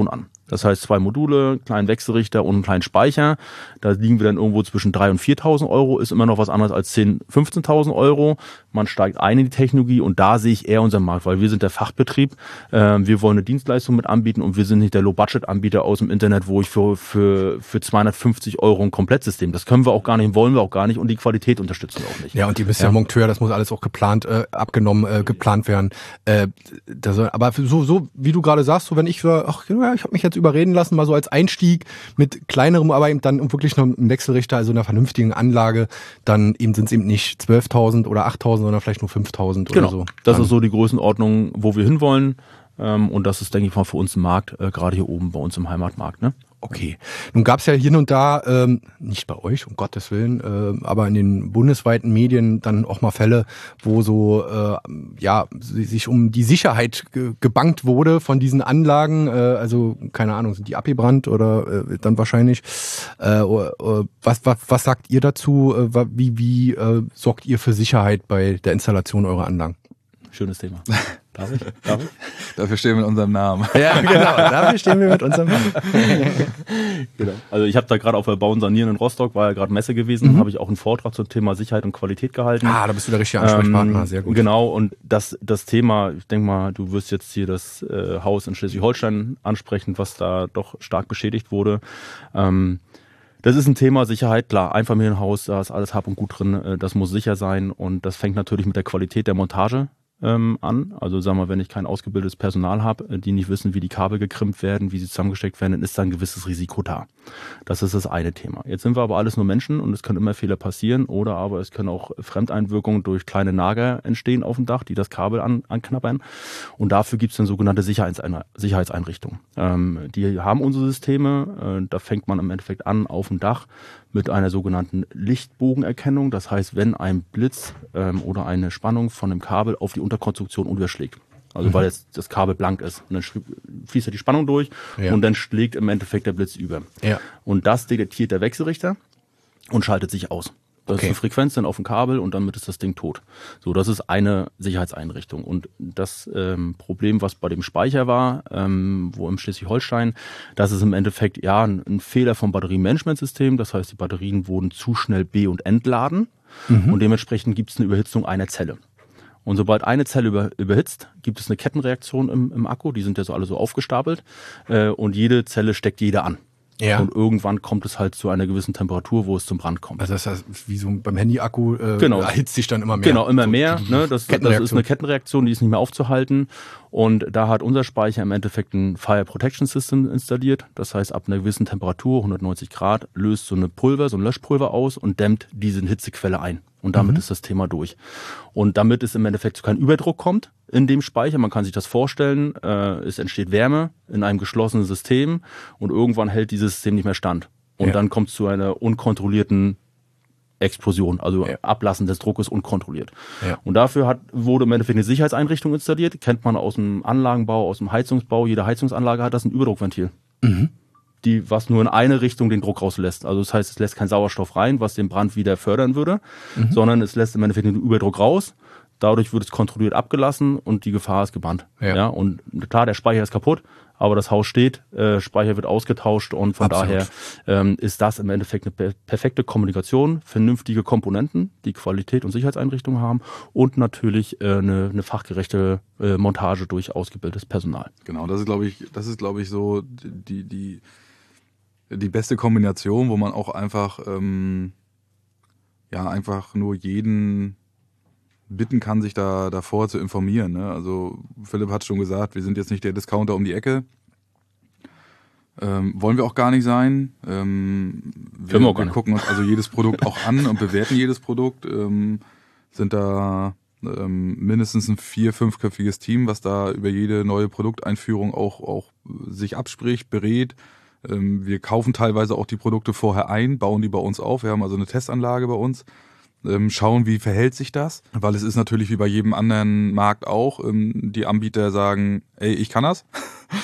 Speaker 2: Das heißt zwei Module, kleinen Wechselrichter und einen kleinen Speicher. Da liegen wir dann irgendwo zwischen dreitausend und viertausend Euro. Ist immer noch was anderes als zehntausend, fünfzehntausend Euro. Man steigt ein in die Technologie und da sehe ich eher unseren Markt, weil wir sind der Fachbetrieb. Äh, wir wollen eine Dienstleistung mit anbieten und wir sind nicht der Low-Budget-Anbieter aus dem Internet, wo ich für, für, für zweihundertfünfzig Euro ein Komplettsystem. Das können wir auch gar nicht, wollen wir auch gar nicht und die Qualität unterstützen wir auch nicht.
Speaker 1: Ja, und die bist ja Monteur, das muss alles auch geplant, äh, abgenommen, äh, geplant werden. Äh, das, aber so, so wie du gerade sagst, so wenn ich so, ach ja, ich habe mich jetzt überreden lassen, mal so als Einstieg mit kleinerem, aber eben dann wirklich noch einem Wechselrichter, also einer vernünftigen Anlage, dann eben sind es eben nicht zwölftausend oder achttausend, sondern vielleicht nur fünftausend
Speaker 2: genau.
Speaker 1: oder so.
Speaker 2: Das
Speaker 1: dann.
Speaker 2: ist so die Größenordnung, wo wir hinwollen. Ähm, und das ist, denke ich mal, für uns ein Markt, äh, gerade hier oben bei uns im Heimatmarkt. Ne?
Speaker 1: Okay. Nun gab es ja hier und da, ähm, nicht bei euch, um Gottes Willen, äh, aber in den bundesweiten Medien dann auch mal Fälle, wo so äh, ja sich um die Sicherheit ge- gebankt wurde von diesen Anlagen. Äh, also keine Ahnung, sind die abgebrannt oder äh, dann wahrscheinlich. Äh, äh, was, was, was sagt ihr dazu? Äh, wie wie äh, sorgt ihr für Sicherheit bei der Installation eurer Anlagen?
Speaker 2: Schönes Thema. Darf ich? Darf ich?
Speaker 3: Dafür stehen wir mit unserem Namen.
Speaker 1: Ja, genau. Dafür stehen wir mit unserem Namen.
Speaker 2: Genau. Also ich habe da gerade auf der Bauen Sanieren in Rostock, war ja gerade Messe gewesen,
Speaker 1: Mhm.
Speaker 2: habe ich auch einen Vortrag zum Thema Sicherheit und Qualität gehalten.
Speaker 1: Ah, da bist du der richtige Ansprechpartner. Sehr gut.
Speaker 2: Genau, und das, das Thema, ich denke mal, du wirst jetzt hier das äh, Haus in Schleswig-Holstein ansprechen, was da doch stark beschädigt wurde. Ähm, Das ist ein Thema Sicherheit, klar, Einfamilienhaus, da ist alles Hab und Gut drin, äh, das muss sicher sein und das fängt natürlich mit der Qualität der Montage ähm, an. Also sagen wir, wenn ich kein ausgebildetes Personal habe, die nicht wissen, wie die Kabel gekrimmt werden, wie sie zusammengesteckt werden, dann ist da ein gewisses Risiko da. Das ist das eine Thema. Jetzt sind wir aber alles nur Menschen und es können immer Fehler passieren oder aber es können auch Fremdeinwirkungen durch kleine Nager entstehen auf dem Dach, die das Kabel an, anknabbern. Und dafür gibt es dann sogenannte Sicherheitsein- Sicherheitseinrichtungen. Ähm, die haben unsere Systeme, äh, da fängt man im Endeffekt an auf dem Dach mit einer sogenannten Lichtbogenerkennung. Das heißt, wenn ein Blitz ähm, oder eine Spannung von dem Kabel auf die Unterkonstruktion überschlägt. Also mhm. weil jetzt das Kabel blank ist. Und dann fließt ja die Spannung durch ja. und dann schlägt im Endeffekt der Blitz über. Ja. Und das detektiert der Wechselrichter und schaltet sich aus. Das okay. ist eine Frequenz dann auf dem Kabel und damit ist das Ding tot. So, das ist eine Sicherheitseinrichtung. Und das ähm, Problem, was bei dem Speicher war, ähm, wo im Schleswig-Holstein, das ist im Endeffekt ja ein, ein Fehler vom Batteriemanagementsystem. Das heißt, die Batterien wurden zu schnell be- und entladen mhm. und dementsprechend gibt es eine Überhitzung einer Zelle. Und sobald eine Zelle über, überhitzt, gibt es eine Kettenreaktion im, im Akku. Die sind ja so alle so aufgestapelt äh, und jede Zelle steckt jede an. Ja. Und irgendwann kommt es halt zu einer gewissen Temperatur, wo es zum Brand kommt.
Speaker 1: Also das heißt, wie so beim Handy-Akku äh,
Speaker 2: genau.
Speaker 1: erhitzt sich dann immer mehr.
Speaker 2: Genau, immer
Speaker 1: so,
Speaker 2: mehr. Ne? Das, das ist eine Kettenreaktion, die ist nicht mehr aufzuhalten. Und da hat unser Speicher im Endeffekt ein Fire Protection System installiert. Das heißt, ab einer gewissen Temperatur, hundertneunzig Grad, löst so eine Pulver, so ein Löschpulver aus und dämmt diese Hitzequelle ein. Und damit mhm. ist das Thema durch. Und damit es im Endeffekt zu keinem Überdruck kommt in dem Speicher, man kann sich das vorstellen, äh, es entsteht Wärme in einem geschlossenen System und irgendwann hält dieses System nicht mehr stand. Und ja. dann kommt es zu einer unkontrollierten Explosion, also ja. Ablassen des Druckes unkontrolliert. Ja. Und dafür hat, wurde im Endeffekt eine Sicherheitseinrichtung installiert, kennt man aus dem Anlagenbau, aus dem Heizungsbau, jede Heizungsanlage hat das ein Überdruckventil. Mhm. Die, was nur in eine Richtung den Druck rauslässt. Also das heißt, es lässt keinen Sauerstoff rein, was den Brand wieder fördern würde, mhm. sondern es lässt im Endeffekt den Überdruck raus. Dadurch wird es kontrolliert abgelassen und die Gefahr ist gebannt. Ja. Ja, und klar, der Speicher ist kaputt, aber das Haus steht, äh, Speicher wird ausgetauscht und von Absolut. daher ähm, ist das im Endeffekt eine per- perfekte Kommunikation, vernünftige Komponenten, die Qualität und Sicherheitseinrichtungen haben und natürlich äh, eine, eine fachgerechte äh, Montage durch ausgebildetes Personal.
Speaker 3: Genau, das ist glaube ich, das ist glaube ich so die die die beste Kombination, wo man auch einfach ähm, ja einfach nur jeden bitten kann, sich da davor zu informieren. Ne? Also Philipp hat schon gesagt, wir sind jetzt nicht der Discounter um die Ecke. Ähm, wollen wir auch gar nicht sein. Ähm, wir wir, wir gucken uns also jedes Produkt auch an und bewerten jedes Produkt. Ähm, sind da ähm, mindestens ein vier-, fünfköpfiges Team, was da über jede neue Produkteinführung auch, auch sich abspricht, berät. Ähm, wir kaufen teilweise auch die Produkte vorher ein, bauen die bei uns auf. Wir haben also eine Testanlage bei uns. Schauen, wie verhält sich das, weil es ist natürlich wie bei jedem anderen Markt auch, die Anbieter sagen, ey, ich kann das,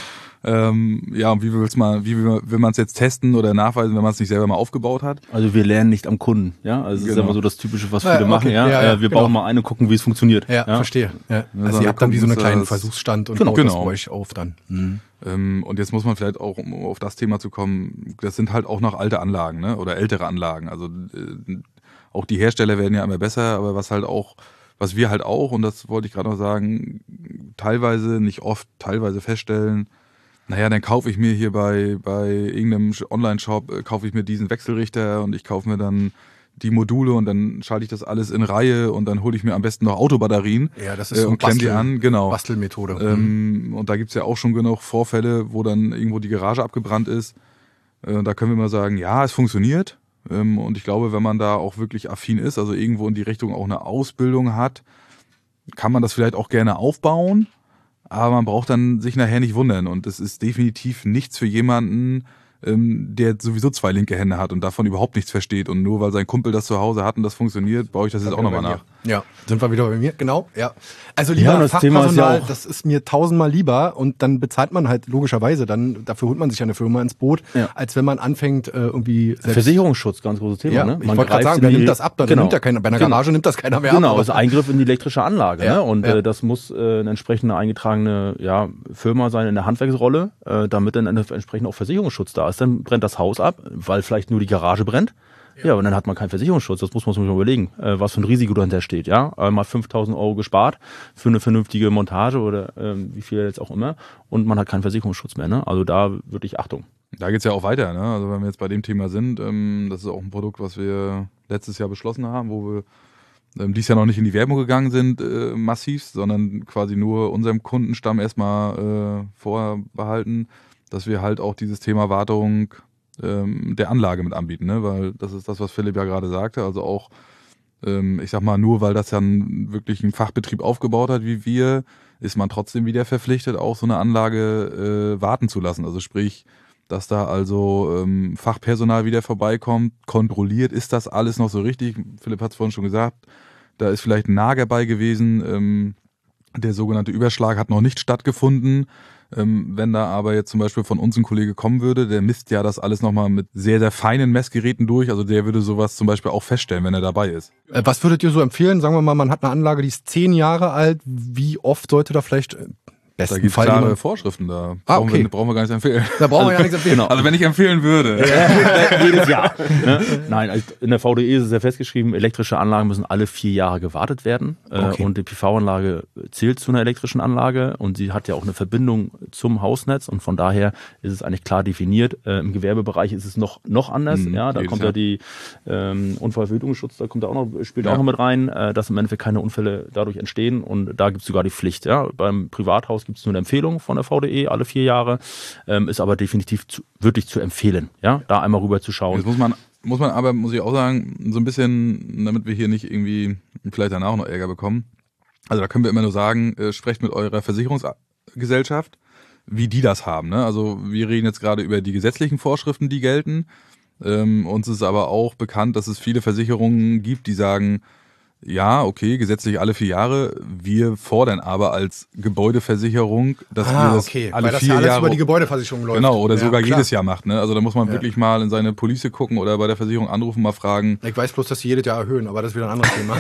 Speaker 3: Ähm, ja, und wie will's mal, wie will, will man es jetzt testen oder nachweisen, wenn man es nicht selber mal aufgebaut hat?
Speaker 2: Also wir lernen nicht am Kunden, ja. Also das
Speaker 3: Genau.
Speaker 2: ist immer so das Typische, was
Speaker 1: Ja,
Speaker 2: viele
Speaker 1: okay.
Speaker 2: machen, ja.
Speaker 1: Ja, ja,
Speaker 2: äh, wir
Speaker 1: genau.
Speaker 2: bauen mal ein und gucken, wie es funktioniert.
Speaker 1: Ja,
Speaker 2: ja.
Speaker 1: verstehe. Ja.
Speaker 3: Ja,
Speaker 1: Also
Speaker 3: so
Speaker 1: ihr habt dann wie so einen
Speaker 3: gucken,
Speaker 1: kleinen
Speaker 3: das-
Speaker 1: Versuchsstand und
Speaker 2: Genau.
Speaker 1: baut das
Speaker 3: Genau.
Speaker 1: bei euch auf dann. Mhm.
Speaker 3: Ähm, und jetzt muss man vielleicht auch, um auf das Thema zu kommen, das sind halt auch noch alte Anlagen, ne? Oder ältere Anlagen. Also äh, auch die Hersteller werden ja immer besser, aber was halt auch, was wir halt auch, und das wollte ich gerade noch sagen, teilweise, nicht oft, teilweise feststellen, naja, dann kaufe ich mir hier bei, bei irgendeinem Online-Shop, äh, kaufe ich mir diesen Wechselrichter und ich kaufe mir dann die Module und dann schalte ich das alles in Reihe und dann hole ich mir am besten noch Autobatterien
Speaker 1: Ja, das ist
Speaker 3: äh,
Speaker 1: so
Speaker 3: und klemm die
Speaker 1: Bastel-
Speaker 3: an, genau.
Speaker 1: Bastelmethode.
Speaker 3: Ähm, und da gibt's ja auch schon genug Vorfälle, wo dann irgendwo die Garage abgebrannt ist. Äh, da können wir mal sagen, ja, es funktioniert. Ähm, und ich glaube, wenn man da auch wirklich affin ist, also irgendwo in die Richtung auch eine Ausbildung hat, kann man das vielleicht auch gerne aufbauen. Aber man braucht dann sich nachher nicht wundern. Und es ist definitiv nichts für jemanden, ähm, der sowieso zwei linke Hände hat und davon überhaupt nichts versteht. Und nur weil sein Kumpel das zu Hause hat und das funktioniert, baue ich das jetzt auch nochmal nach.
Speaker 1: Ja, sind wir wieder bei mir, genau. Ja. Also lieber
Speaker 2: Ja, das Thema ist ja
Speaker 1: Fachpersonal,
Speaker 2: auch-
Speaker 1: das ist mir tausendmal lieber und dann bezahlt man halt logischerweise, dann dafür holt man sich eine Firma ins Boot,
Speaker 2: Ja.
Speaker 1: als wenn man anfängt äh, irgendwie selbst.
Speaker 2: Versicherungsschutz, ganz großes Thema.
Speaker 1: Ja,
Speaker 2: ne?
Speaker 1: ich wollte gerade sagen, wer
Speaker 2: in die-
Speaker 1: nimmt das ab? Dann
Speaker 2: genau.
Speaker 1: nimmt ja keiner, bei einer
Speaker 2: Genau.
Speaker 1: Garage nimmt das keiner mehr
Speaker 2: Genau,
Speaker 1: ab.
Speaker 2: also Eingriff in die elektrische Anlage.
Speaker 1: Ja,
Speaker 2: Ne? Und
Speaker 1: ja.
Speaker 2: äh, das muss äh, eine entsprechende eingetragene ja, Firma sein in der Handwerksrolle, äh, damit dann entsprechend auch Versicherungsschutz da ist. Dann brennt das Haus ab, weil vielleicht nur die Garage brennt. Ja, und dann hat man keinen Versicherungsschutz. Das muss man sich mal überlegen, äh, was für ein Risiko dahinter steht. Ja, äh, mal fünftausend Euro gespart für eine vernünftige Montage oder ähm, wie viel jetzt auch immer. Und man hat keinen Versicherungsschutz mehr. Ne? Also da wirklich Achtung.
Speaker 3: Da geht's ja auch weiter, ne? Also wenn wir jetzt bei dem Thema sind, ähm, das ist auch ein Produkt, was wir letztes Jahr beschlossen haben, wo wir ähm, dieses Jahr noch nicht in die Werbung gegangen sind, äh, massiv, sondern quasi nur unserem Kundenstamm erstmal äh, vorbehalten, dass wir halt auch dieses Thema Wartung ähm, der Anlage mit anbieten, ne? Weil das ist das, was Philipp ja gerade sagte, also auch, ähm, ich sag mal, nur weil das dann wirklich ein Fachbetrieb aufgebaut hat wie wir, ist man trotzdem wieder verpflichtet, auch so eine Anlage äh, warten zu lassen. Also sprich, dass da also ähm, Fachpersonal wieder vorbeikommt, kontrolliert, ist das alles noch so richtig? Philipp hat es vorhin schon gesagt, da ist vielleicht ein Nager bei gewesen, ähm, der sogenannte Überschlag hat noch nicht stattgefunden. Ähm, wenn da aber jetzt zum Beispiel von uns ein Kollege kommen würde, der misst ja das alles nochmal mit sehr, sehr feinen Messgeräten durch, also der würde sowas zum Beispiel auch feststellen, wenn er dabei ist.
Speaker 1: Äh, was würdet ihr so empfehlen? Sagen wir mal, man hat eine Anlage, die ist zehn Jahre alt. Wie oft sollte da vielleicht äh,
Speaker 3: Da
Speaker 1: besten
Speaker 3: gibt es
Speaker 1: Fall
Speaker 3: klare
Speaker 1: jemand-
Speaker 3: Vorschriften, da
Speaker 1: Ah,
Speaker 3: brauchen,
Speaker 1: okay.
Speaker 3: wir, brauchen wir gar nicht empfehlen.
Speaker 1: Da brauchen wir ja nichts empfehlen.
Speaker 2: Genau.
Speaker 3: Also wenn ich empfehlen würde,
Speaker 2: Jedes Jahr. Ne? Nein, also in der V D E ist es ja festgeschrieben, elektrische Anlagen müssen alle vier Jahre gewartet werden. Äh,
Speaker 1: Okay.
Speaker 2: Und die P V-Anlage zählt zu einer elektrischen Anlage und sie hat ja auch eine Verbindung zum Hausnetz und von daher ist es eigentlich klar definiert. Äh, Im Gewerbebereich ist es noch, noch anders.
Speaker 3: Mhm,
Speaker 2: ja, da
Speaker 3: jedes
Speaker 2: kommt
Speaker 3: Jahr.
Speaker 2: ja die ähm, Unfallverhütungsschutz, da kommt da auch noch, spielt
Speaker 3: Ja.
Speaker 2: auch noch mit rein, äh, dass im Endeffekt keine Unfälle dadurch entstehen und da gibt es sogar die Pflicht. Ja? Beim Privathaus gibt es nur eine Empfehlung von der V D E alle vier Jahre, ähm, ist aber definitiv zu, wirklich zu empfehlen, ja, da einmal rüber zu schauen.
Speaker 3: Jetzt muss man, muss man aber, muss ich auch sagen, so ein bisschen, damit wir hier nicht irgendwie vielleicht danach noch Ärger bekommen. Also da können wir immer nur sagen, äh, sprecht mit eurer Versicherungsgesellschaft, wie die das haben. Ne? Also wir reden jetzt gerade über die gesetzlichen Vorschriften, die gelten. Ähm, uns ist aber auch bekannt, dass es viele Versicherungen gibt, die sagen, ja, okay, gesetzlich alle vier Jahre. Wir fordern aber als Gebäudeversicherung, dass wir
Speaker 1: Ah,
Speaker 3: das
Speaker 1: okay,
Speaker 3: alle
Speaker 1: weil das
Speaker 3: vier
Speaker 1: ja alles
Speaker 3: Jahre
Speaker 1: über die Gebäudeversicherung läuft.
Speaker 3: Genau, oder
Speaker 1: Ja,
Speaker 3: sogar
Speaker 1: klar.
Speaker 3: jedes Jahr macht. Ne? Also da muss man
Speaker 1: Ja.
Speaker 3: wirklich mal in seine Police gucken oder bei der Versicherung anrufen, mal fragen.
Speaker 1: Ich weiß bloß, dass sie jedes Jahr erhöhen, aber das ist wieder ein anderes Thema.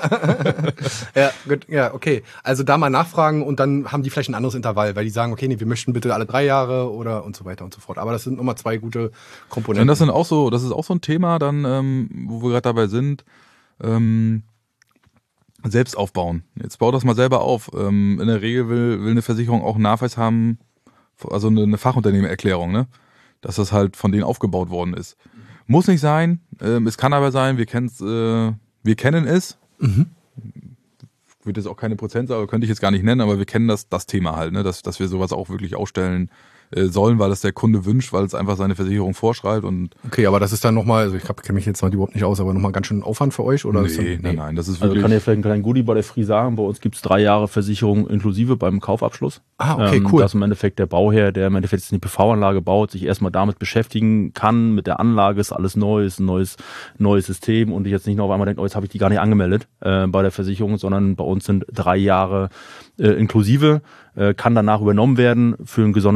Speaker 1: ja, gut, ja, okay. Also da mal nachfragen und dann haben die vielleicht ein anderes Intervall, weil die sagen, okay, nee, wir möchten bitte alle drei Jahre oder und so weiter und so fort. Aber das sind nochmal zwei gute Komponenten.
Speaker 3: Und das sind auch so, das ist auch so ein Thema, dann, ähm, wo wir gerade dabei sind, ähm, selbst aufbauen. Jetzt bau das mal selber auf. Ähm, in der Regel will, will eine Versicherung auch einen Nachweis haben, also eine, eine Fachunternehmererklärung, ne? Dass das halt von denen aufgebaut worden ist. Muss nicht sein, ähm, es kann aber sein, wir, kennen's, äh, wir kennen es.
Speaker 1: Mhm.
Speaker 3: Ich würde jetzt auch keine Prozentzahl, könnte ich jetzt gar nicht nennen, aber wir kennen das, das Thema halt, ne? dass, dass wir sowas auch wirklich ausstellen äh, sollen, weil es der Kunde wünscht, weil es einfach seine Versicherung vorschreibt. Und
Speaker 1: Okay, aber das ist dann nochmal, also ich kenne mich jetzt noch überhaupt nicht aus, aber nochmal ganz schön Aufwand für euch? Oder ist dann,
Speaker 3: nee, nein, nein, das ist
Speaker 2: Also
Speaker 3: wirklich...
Speaker 2: kann ja vielleicht einen kleinen Goodie bei der Free sagen, bei uns gibt es drei Jahre Versicherung inklusive beim Kaufabschluss.
Speaker 1: Ah, okay,
Speaker 2: ähm,
Speaker 1: cool.
Speaker 2: Dass im Endeffekt der Bauherr, der im Endeffekt jetzt eine P V-Anlage baut, sich erstmal damit beschäftigen kann, mit der Anlage ist alles neu, ist ein neues, neues System und ich jetzt nicht noch auf einmal denke, oh, jetzt habe ich die gar nicht angemeldet äh, bei der Versicherung, sondern bei uns sind drei Jahre äh, inklusive, äh, kann danach übernommen werden für einen gesonderten Tarif.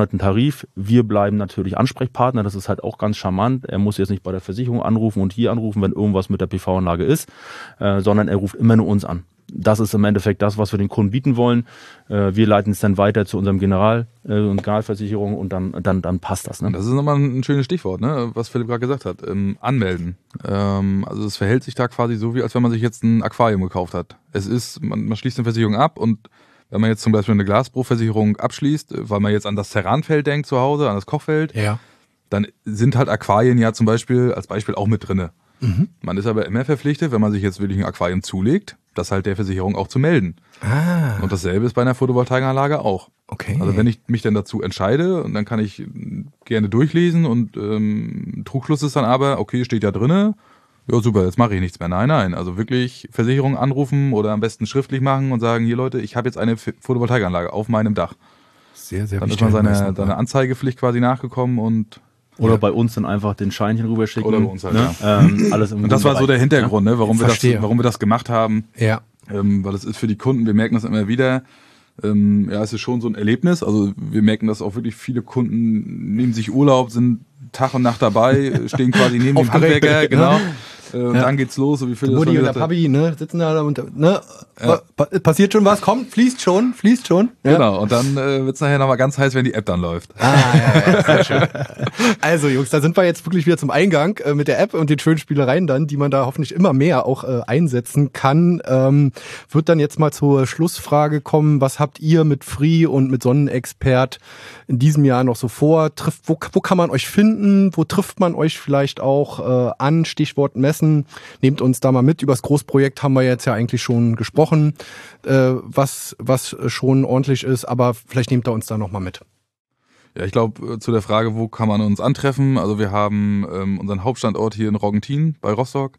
Speaker 2: Tarif. Wir bleiben natürlich Ansprechpartner, das ist halt auch ganz charmant. Er muss jetzt nicht bei der Versicherung anrufen und hier anrufen, wenn irgendwas mit der P V-Anlage ist, äh, sondern er ruft immer nur uns an. Das ist im Endeffekt das, was wir den Kunden bieten wollen. Äh, wir leiten es dann weiter zu unserem General, äh, und Generalversicherung und dann, dann, dann passt das. Ne?
Speaker 3: Das ist nochmal ein schönes Stichwort, ne? Was Philipp gerade gesagt hat. Ähm, anmelden. Ähm, also es verhält sich da quasi so, wie als wenn man sich jetzt ein Aquarium gekauft hat. Es ist, man, man schließt eine Versicherung ab und wenn man jetzt zum Beispiel eine Glasbruchversicherung abschließt, weil man jetzt an das Terranfeld denkt zu Hause, an das Kochfeld,
Speaker 1: Ja.
Speaker 3: dann sind halt Aquarien ja zum Beispiel als Beispiel auch mit drinne.
Speaker 1: Mhm.
Speaker 3: Man ist aber immer verpflichtet, wenn man sich jetzt wirklich ein Aquarium zulegt, das halt der Versicherung auch zu melden.
Speaker 1: Ah,
Speaker 3: Und dasselbe ist bei einer Photovoltaikanlage auch.
Speaker 1: okay.
Speaker 3: Also wenn ich mich dann dazu entscheide, und dann kann ich gerne durchlesen und ähm, Trugschluss ist dann aber, okay, steht ja drinne, ja super, jetzt mache ich nichts mehr. Nein, nein, also wirklich Versicherung anrufen oder am besten schriftlich machen und sagen, hier Leute, ich habe jetzt eine Photovoltaikanlage auf meinem Dach.
Speaker 1: Sehr, sehr
Speaker 3: Dann ist
Speaker 1: wichtig.
Speaker 3: man seiner seine Anzeigepflicht quasi nachgekommen und
Speaker 2: Oder
Speaker 1: Ja.
Speaker 2: bei uns dann einfach den Scheinchen rüberschicken.
Speaker 3: Oder bei uns halt,
Speaker 2: ne? ähm, alles im
Speaker 3: Und das war so der
Speaker 2: Bereich,
Speaker 3: Hintergrund, ne, warum wir das,
Speaker 1: Verstehe.
Speaker 3: warum wir das gemacht haben.
Speaker 1: Ja.
Speaker 3: Ähm, weil es ist für die Kunden, wir merken das immer wieder, ähm, ja, es ist schon so ein Erlebnis. Also wir merken, dass auch wirklich viele Kunden nehmen sich Urlaub, sind Tag und Nacht dabei, stehen quasi neben dem
Speaker 1: Aufgeregt,
Speaker 3: Handwerker,
Speaker 1: ne?
Speaker 3: genau. Äh, und
Speaker 1: Ja.
Speaker 3: dann geht's los, so wie Philipp
Speaker 1: Mutti
Speaker 3: schon
Speaker 1: und der
Speaker 3: gesagt hat.
Speaker 1: Papi, ne, sitzen da und, ne,
Speaker 3: Ja.
Speaker 1: pa passiert schon was, kommt, fließt schon, fließt schon. Ja.
Speaker 3: Genau, und dann äh, wird's nachher nochmal ganz heiß, wenn die App dann läuft.
Speaker 1: Ah, ja, ja, sehr schön. Also Jungs, da sind wir jetzt wirklich wieder zum Eingang äh, mit der App und den schönen Spielereien dann, die man da hoffentlich immer mehr auch äh, einsetzen kann. Ähm, wird dann jetzt mal zur Schlussfrage kommen, was habt ihr mit Free und mit Sonnenexpert in diesem Jahr noch so vor? Trifft, wo, wo kann man euch finden? Wo trifft man euch vielleicht auch äh, an? Stichwort Messen. Nehmt uns da mal mit. Über das Großprojekt haben wir jetzt ja eigentlich schon gesprochen, äh, was, was schon ordentlich ist, aber vielleicht nehmt ihr uns da nochmal mit.
Speaker 3: Ja, ich glaube, zu der Frage, wo kann man uns antreffen? Also wir haben ähm, unseren Hauptstandort hier in Roggentin bei Rostock,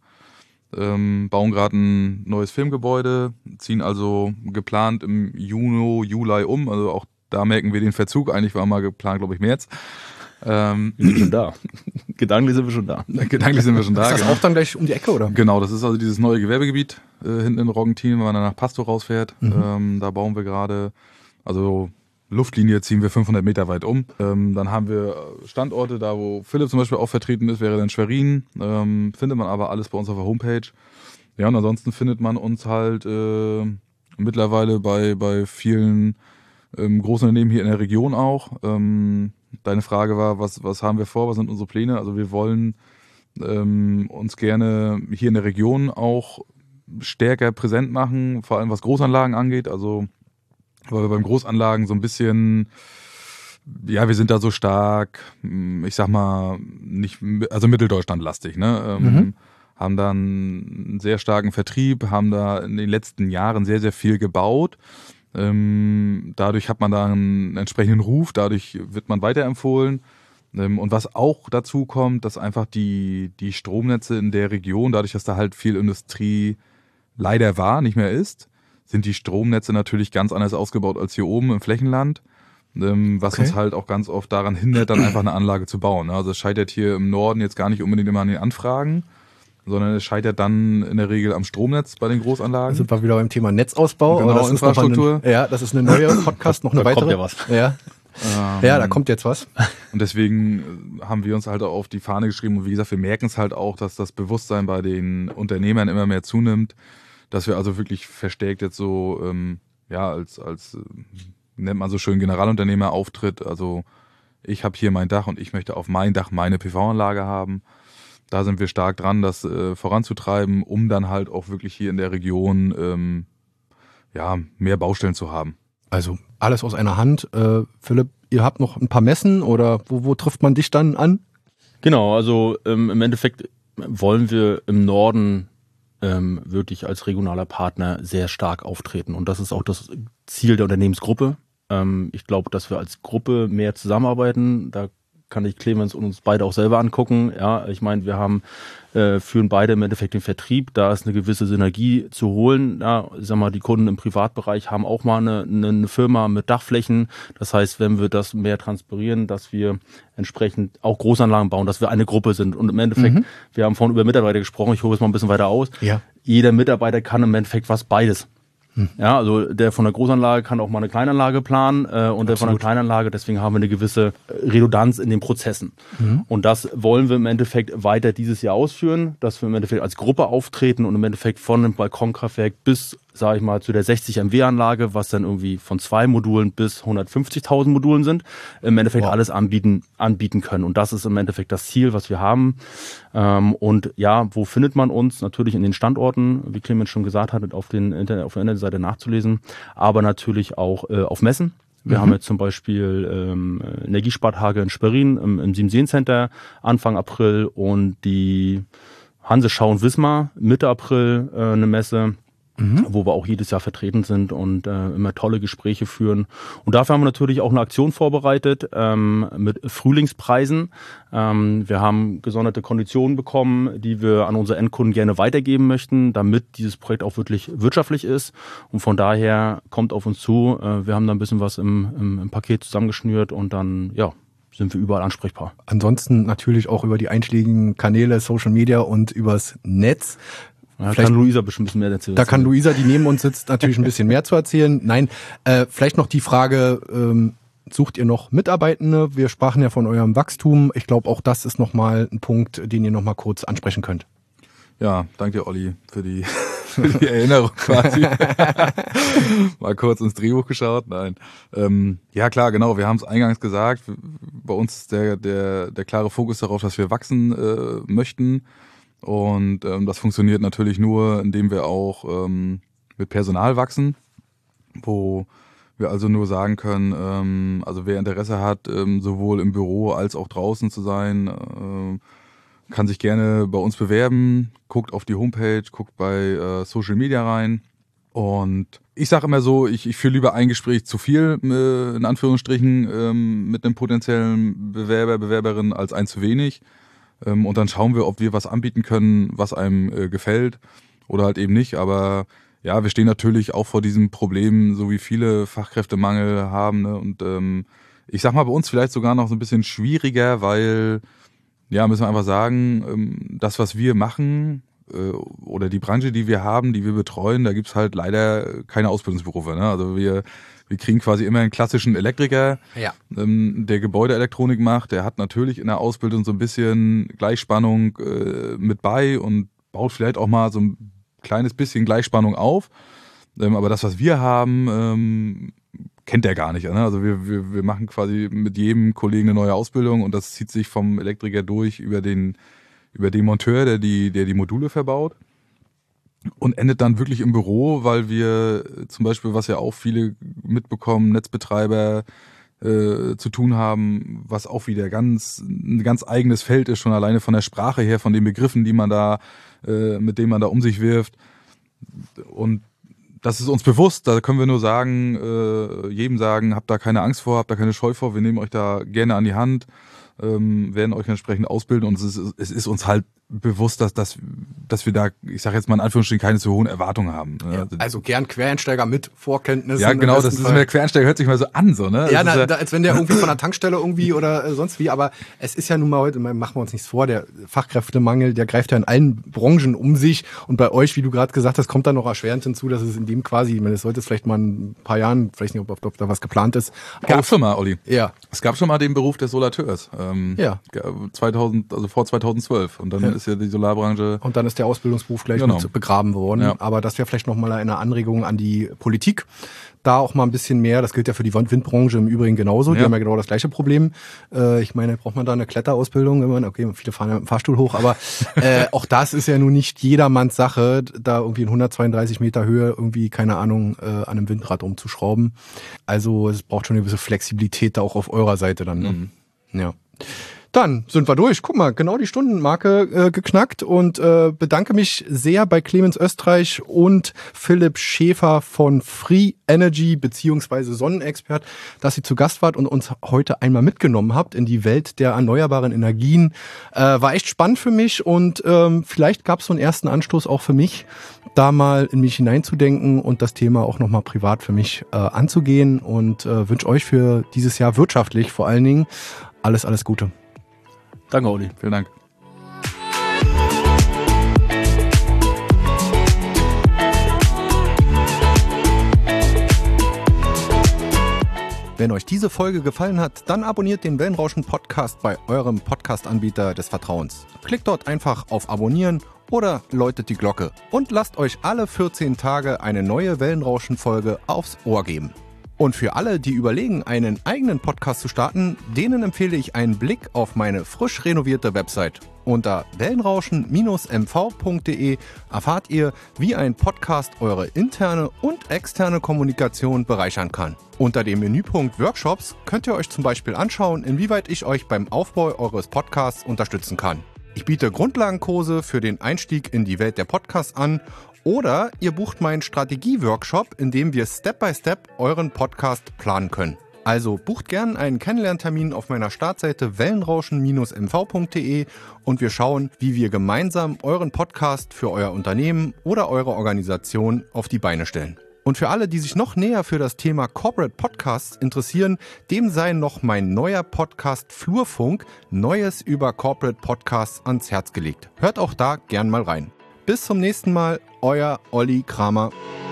Speaker 3: ähm, bauen gerade ein neues Filmgebäude, ziehen also geplant im Juni, Juli um. Also auch da merken wir den Verzug. Eigentlich war mal geplant, glaube ich, März. Ähm,
Speaker 2: Wir sind schon da. Gedanklich sind wir schon da.
Speaker 3: gedanklich sind wir schon da.
Speaker 1: Ist das
Speaker 3: genau.
Speaker 1: auch dann gleich um die Ecke, oder?
Speaker 3: Genau, das ist also dieses neue Gewerbegebiet äh, hinten in Roggentin, wenn man dann nach Pastor rausfährt.
Speaker 1: Mhm.
Speaker 3: Ähm, da bauen wir gerade, also Luftlinie ziehen wir fünfhundert Meter weit um. Ähm, dann haben wir Standorte, da wo Philipp zum Beispiel auch vertreten ist, wäre dann Schwerin. Ähm, findet man aber alles bei uns auf der Homepage. Ja, und ansonsten findet man uns halt äh, mittlerweile bei, bei vielen ähm, großen Unternehmen hier in der Region auch. Ähm, deine Frage war, was, was haben wir vor, was sind unsere Pläne? Also wir wollen ähm, uns gerne hier in der Region auch stärker präsent machen, vor allem was Großanlagen angeht. Also weil wir beim Großanlagen so ein bisschen, ja, wir sind da so stark, ich sag mal, nicht, also Mitteldeutschland-lastig, ne? Ähm,
Speaker 1: Mhm.
Speaker 3: Haben da einen sehr starken Vertrieb, haben da in den letzten Jahren sehr, sehr viel gebaut. Ähm, dadurch hat man da einen entsprechenden Ruf, dadurch wird man weiterempfohlen. Ähm, und was auch dazu kommt, dass einfach die, die Stromnetze in der Region, dadurch, dass da halt viel Industrie leider war, nicht mehr ist, sind die Stromnetze natürlich ganz anders ausgebaut als hier oben im Flächenland, ähm, was
Speaker 1: Okay.
Speaker 3: uns halt auch ganz oft daran hindert, dann einfach eine Anlage zu bauen. Also es scheitert hier im Norden jetzt gar nicht unbedingt immer an den Anfragen, sondern es scheitert dann in der Regel am Stromnetz bei den
Speaker 1: Da
Speaker 3: Großanlagen.
Speaker 1: sind wir wieder beim Thema Netzausbau.
Speaker 3: Genau,
Speaker 1: aber das ist noch mal
Speaker 3: Infrastruktur.
Speaker 1: Eine, ja, das ist eine neue Podcast, noch eine
Speaker 2: Da
Speaker 1: weitere.
Speaker 2: kommt ja was.
Speaker 1: Ja.
Speaker 3: Ähm,
Speaker 1: ja, da kommt jetzt was.
Speaker 3: Und deswegen äh, haben wir uns halt auch auf die Fahne geschrieben und wie gesagt, wir merken es halt auch, dass das Bewusstsein bei den Unternehmern immer mehr zunimmt, dass wir also wirklich verstärkt jetzt so, ähm, ja, als, als äh, nennt man so schön Generalunternehmer auftritt. Also ich habe hier mein Dach und ich möchte auf mein Dach meine P V-Anlage haben. Da sind wir stark dran, das äh, voranzutreiben, um dann halt auch wirklich hier in der Region ähm, ja, mehr Baustellen zu haben.
Speaker 1: Also alles aus einer Hand. Äh, Philipp, ihr habt noch ein paar Messen oder wo, wo trifft man dich dann an?
Speaker 2: Genau, also ähm, im Endeffekt wollen wir im Norden ähm, wirklich als regionaler Partner sehr stark auftreten. Und das ist auch das Ziel der Unternehmensgruppe. Ähm, ich glaube, dass wir als Gruppe mehr zusammenarbeiten. Da kann ich Clemens und uns beide auch selber angucken. Ja, ich meine, wir haben äh, führen beide im Endeffekt den Vertrieb. Da ist eine gewisse Synergie zu holen. Ja, ich sag mal, die Kunden im Privatbereich haben auch mal eine, eine Firma mit Dachflächen. Das heißt, wenn wir das mehr transpirieren, dass wir entsprechend auch Großanlagen bauen, dass wir eine Gruppe sind. Und im Endeffekt,
Speaker 1: Mhm.
Speaker 2: wir haben vorhin über Mitarbeiter gesprochen. Ich hole es mal ein bisschen weiter aus.
Speaker 1: Ja.
Speaker 2: Jeder Mitarbeiter kann im Endeffekt was beides. Hm. Ja, also der von der Großanlage kann auch mal eine Kleinanlage planen äh, und Absolut. Der von der Kleinanlage, deswegen haben wir eine gewisse Redundanz in den Prozessen. Mhm. Und das wollen wir im Endeffekt weiter dieses Jahr ausführen, dass wir im Endeffekt als Gruppe auftreten und im Endeffekt von dem Balkonkraftwerk bis, sage ich mal, zu der sechzig Megawatt Anlage, was dann irgendwie von zwei Modulen bis hundertfünfzigtausend Modulen sind, im Endeffekt wow. alles anbieten, anbieten können. Und das ist im Endeffekt das Ziel, was wir haben. Ähm, und ja, wo findet man uns? Natürlich in den Standorten, wie Clemens schon gesagt hat, auf, den Internet, auf der Internetseite nachzulesen, aber natürlich auch äh, auf Messen. Wir mhm. haben jetzt zum Beispiel ähm, Energiespartage in Schwerin im, im Siemenseen Center Anfang April und die Hanseschau und Wismar Mitte April äh, eine Messe. Mhm. Wo wir auch jedes Jahr vertreten sind und äh, immer tolle Gespräche führen. Und dafür haben wir natürlich auch eine Aktion vorbereitet ähm, mit Frühlingspreisen. Ähm, wir haben gesonderte Konditionen bekommen, die wir an unsere Endkunden gerne weitergeben möchten, damit dieses Projekt auch wirklich wirtschaftlich ist. Und von daher kommt auf uns zu. Äh, wir haben da ein bisschen was im, im, im Paket zusammengeschnürt und dann, ja, sind wir überall ansprechbar.
Speaker 1: Ansonsten natürlich auch über die einschlägigen Kanäle, Social Media und übers Netz.
Speaker 2: Da kann Luisa bestimmt ein bisschen mehr erzählen.
Speaker 1: Da kann Luisa, die neben uns sitzt, natürlich ein bisschen mehr zu erzählen. Nein, äh, vielleicht noch die Frage, ähm, sucht ihr noch Mitarbeitende? Wir sprachen ja von eurem Wachstum. Ich glaube, auch das ist nochmal ein Punkt, den ihr nochmal kurz ansprechen könnt.
Speaker 3: Ja, danke dir, Olli, für die, für die Erinnerung quasi. Mal kurz ins Drehbuch geschaut. Nein. Ähm, ja, klar, genau. Wir haben es eingangs gesagt. Bei uns ist der, der, der klare Fokus darauf, dass wir wachsen äh, möchten. Und ähm, das funktioniert natürlich nur, indem wir auch ähm, mit Personal wachsen, wo wir also nur sagen können, ähm, also wer Interesse hat, ähm, sowohl im Büro als auch draußen zu sein, äh, kann sich gerne bei uns bewerben, guckt auf die Homepage, guckt bei äh, Social Media rein. Und ich sage immer so, ich, ich führe lieber ein Gespräch zu viel, äh, in Anführungsstrichen, ähm, mit einem potenziellen Bewerber, Bewerberin als ein zu wenig. Und dann schauen wir, ob wir was anbieten können, was einem äh, gefällt oder halt eben nicht. Aber ja, wir stehen natürlich auch vor diesem Problem, so wie viele Fachkräftemangel haben. Ne? Und ähm, ich sag mal, bei uns vielleicht sogar noch so ein bisschen schwieriger, weil, ja, müssen wir einfach sagen, ähm, das, was wir machen äh, oder die Branche, die wir haben, die wir betreuen, da gibt's halt leider keine Ausbildungsberufe. Ne? Also wir Wir kriegen quasi immer einen klassischen Elektriker, ja. ähm, der Gebäudeelektronik macht. Der hat natürlich in der Ausbildung so ein bisschen Gleichspannung äh, mit bei und baut vielleicht auch mal so ein kleines bisschen Gleichspannung auf. Ähm, aber das, was wir haben, ähm, kennt er gar nicht. Ne? Also wir, wir, wir machen quasi mit jedem Kollegen eine neue Ausbildung und das zieht sich vom Elektriker durch über den, über den Monteur, der die, der die Module verbaut. Und endet dann wirklich im Büro, weil wir zum Beispiel, was ja auch viele mitbekommen, Netzbetreiber äh, zu tun haben, was auch wieder ganz ein ganz eigenes Feld ist, schon alleine von der Sprache her, von den Begriffen, die man da, äh, mit denen man da um sich wirft. Und das ist uns bewusst, da können wir nur sagen, äh, jedem sagen, habt da keine Angst vor, habt da keine Scheu vor, wir nehmen euch da gerne an die Hand, ähm, werden euch entsprechend ausbilden und es ist, es ist uns halt bewusst, dass, dass, dass wir da, ich sage jetzt mal in Anführungsstrichen, keine so hohen Erwartungen haben.
Speaker 1: Ja, also gern Quereinsteiger mit Vorkenntnissen.
Speaker 3: Ja, genau, das ist immer, der Quereinsteiger hört sich mal so an, so, ne?
Speaker 1: Ja, na, ja, als wenn der irgendwie von der Tankstelle irgendwie oder äh, sonst wie, aber es ist ja nun mal heute, machen wir uns nichts vor, der Fachkräftemangel, der greift ja in allen Branchen um sich und bei euch, wie du gerade gesagt hast, kommt da noch erschwerend hinzu, dass es in dem quasi, ich meine, es sollte es vielleicht mal in ein paar Jahren, vielleicht nicht, ob, ob da was geplant ist.
Speaker 3: Gab schon mal, Olli.
Speaker 1: Ja.
Speaker 3: Es gab schon mal den Beruf des Solateurs. Ähm,
Speaker 1: ja.
Speaker 3: zweitausend, also vor zweitausendzwölf und dann ja. ist ja die Solarbranche.
Speaker 1: Und dann ist der Ausbildungsberuf gleich
Speaker 3: genau.
Speaker 1: mit begraben worden. Ja. Aber das wäre vielleicht nochmal eine Anregung an die Politik. Da auch mal ein bisschen mehr, das gilt ja für die Windbranche im Übrigen genauso, die ja. haben ja genau das gleiche Problem. Äh, ich meine, braucht man da eine Kletterausbildung? Immer? Okay, viele fahren ja mit dem Fahrstuhl hoch, aber äh, auch das ist ja nun nicht jedermanns Sache, da irgendwie in hundertzweiunddreißig Meter Höhe irgendwie, keine Ahnung, äh, an einem Windrad umzuschrauben. Also es braucht schon eine gewisse Flexibilität da auch auf eurer Seite dann. Ne? Mhm. Ja. Dann sind wir durch. Guck mal, genau die Stundenmarke äh, geknackt und äh, bedanke mich sehr bei Clemens Östreich und Philipp Schäfer von Free Energy beziehungsweise Sonnenexpert, dass ihr zu Gast wart und uns heute einmal mitgenommen habt in die Welt der erneuerbaren Energien. Äh, war echt spannend für mich und ähm, vielleicht gab es so einen ersten Anstoß auch für mich, da mal in mich hineinzudenken und das Thema auch nochmal privat für mich äh, anzugehen und äh, wünsche euch für dieses Jahr wirtschaftlich vor allen Dingen alles, alles Gute.
Speaker 2: Danke, Olli.
Speaker 3: Vielen Dank.
Speaker 1: Wenn euch diese Folge gefallen hat, dann abonniert den Wellenrauschen Podcast bei eurem Podcast-Anbieter des Vertrauens. Klickt dort einfach auf Abonnieren oder läutet die Glocke und lasst euch alle vierzehn Tage eine neue Wellenrauschen-Folge aufs Ohr geben. Und für alle, die überlegen, einen eigenen Podcast zu starten, denen empfehle ich einen Blick auf meine frisch renovierte Website. Unter wellenrauschen Bindestrich m v punkt d e erfahrt ihr, wie ein Podcast eure interne und externe Kommunikation bereichern kann. Unter dem Menüpunkt Workshops könnt ihr euch zum Beispiel anschauen, inwieweit ich euch beim Aufbau eures Podcasts unterstützen kann. Ich biete Grundlagenkurse für den Einstieg in die Welt der Podcasts an oder ihr bucht meinen Strategie-Workshop, in dem wir Step by Step euren Podcast planen können. Also bucht gern einen Kennenlerntermin auf meiner Startseite wellenrauschen Bindestrich m v punkt d e und wir schauen, wie wir gemeinsam euren Podcast für euer Unternehmen oder eure Organisation auf die Beine stellen. Und für alle, die sich noch näher für das Thema Corporate Podcasts interessieren, dem sei noch mein neuer Podcast Flurfunk, Neues über Corporate Podcasts, ans Herz gelegt. Hört auch da gern mal rein. Bis zum nächsten Mal, euer Olli Kramer.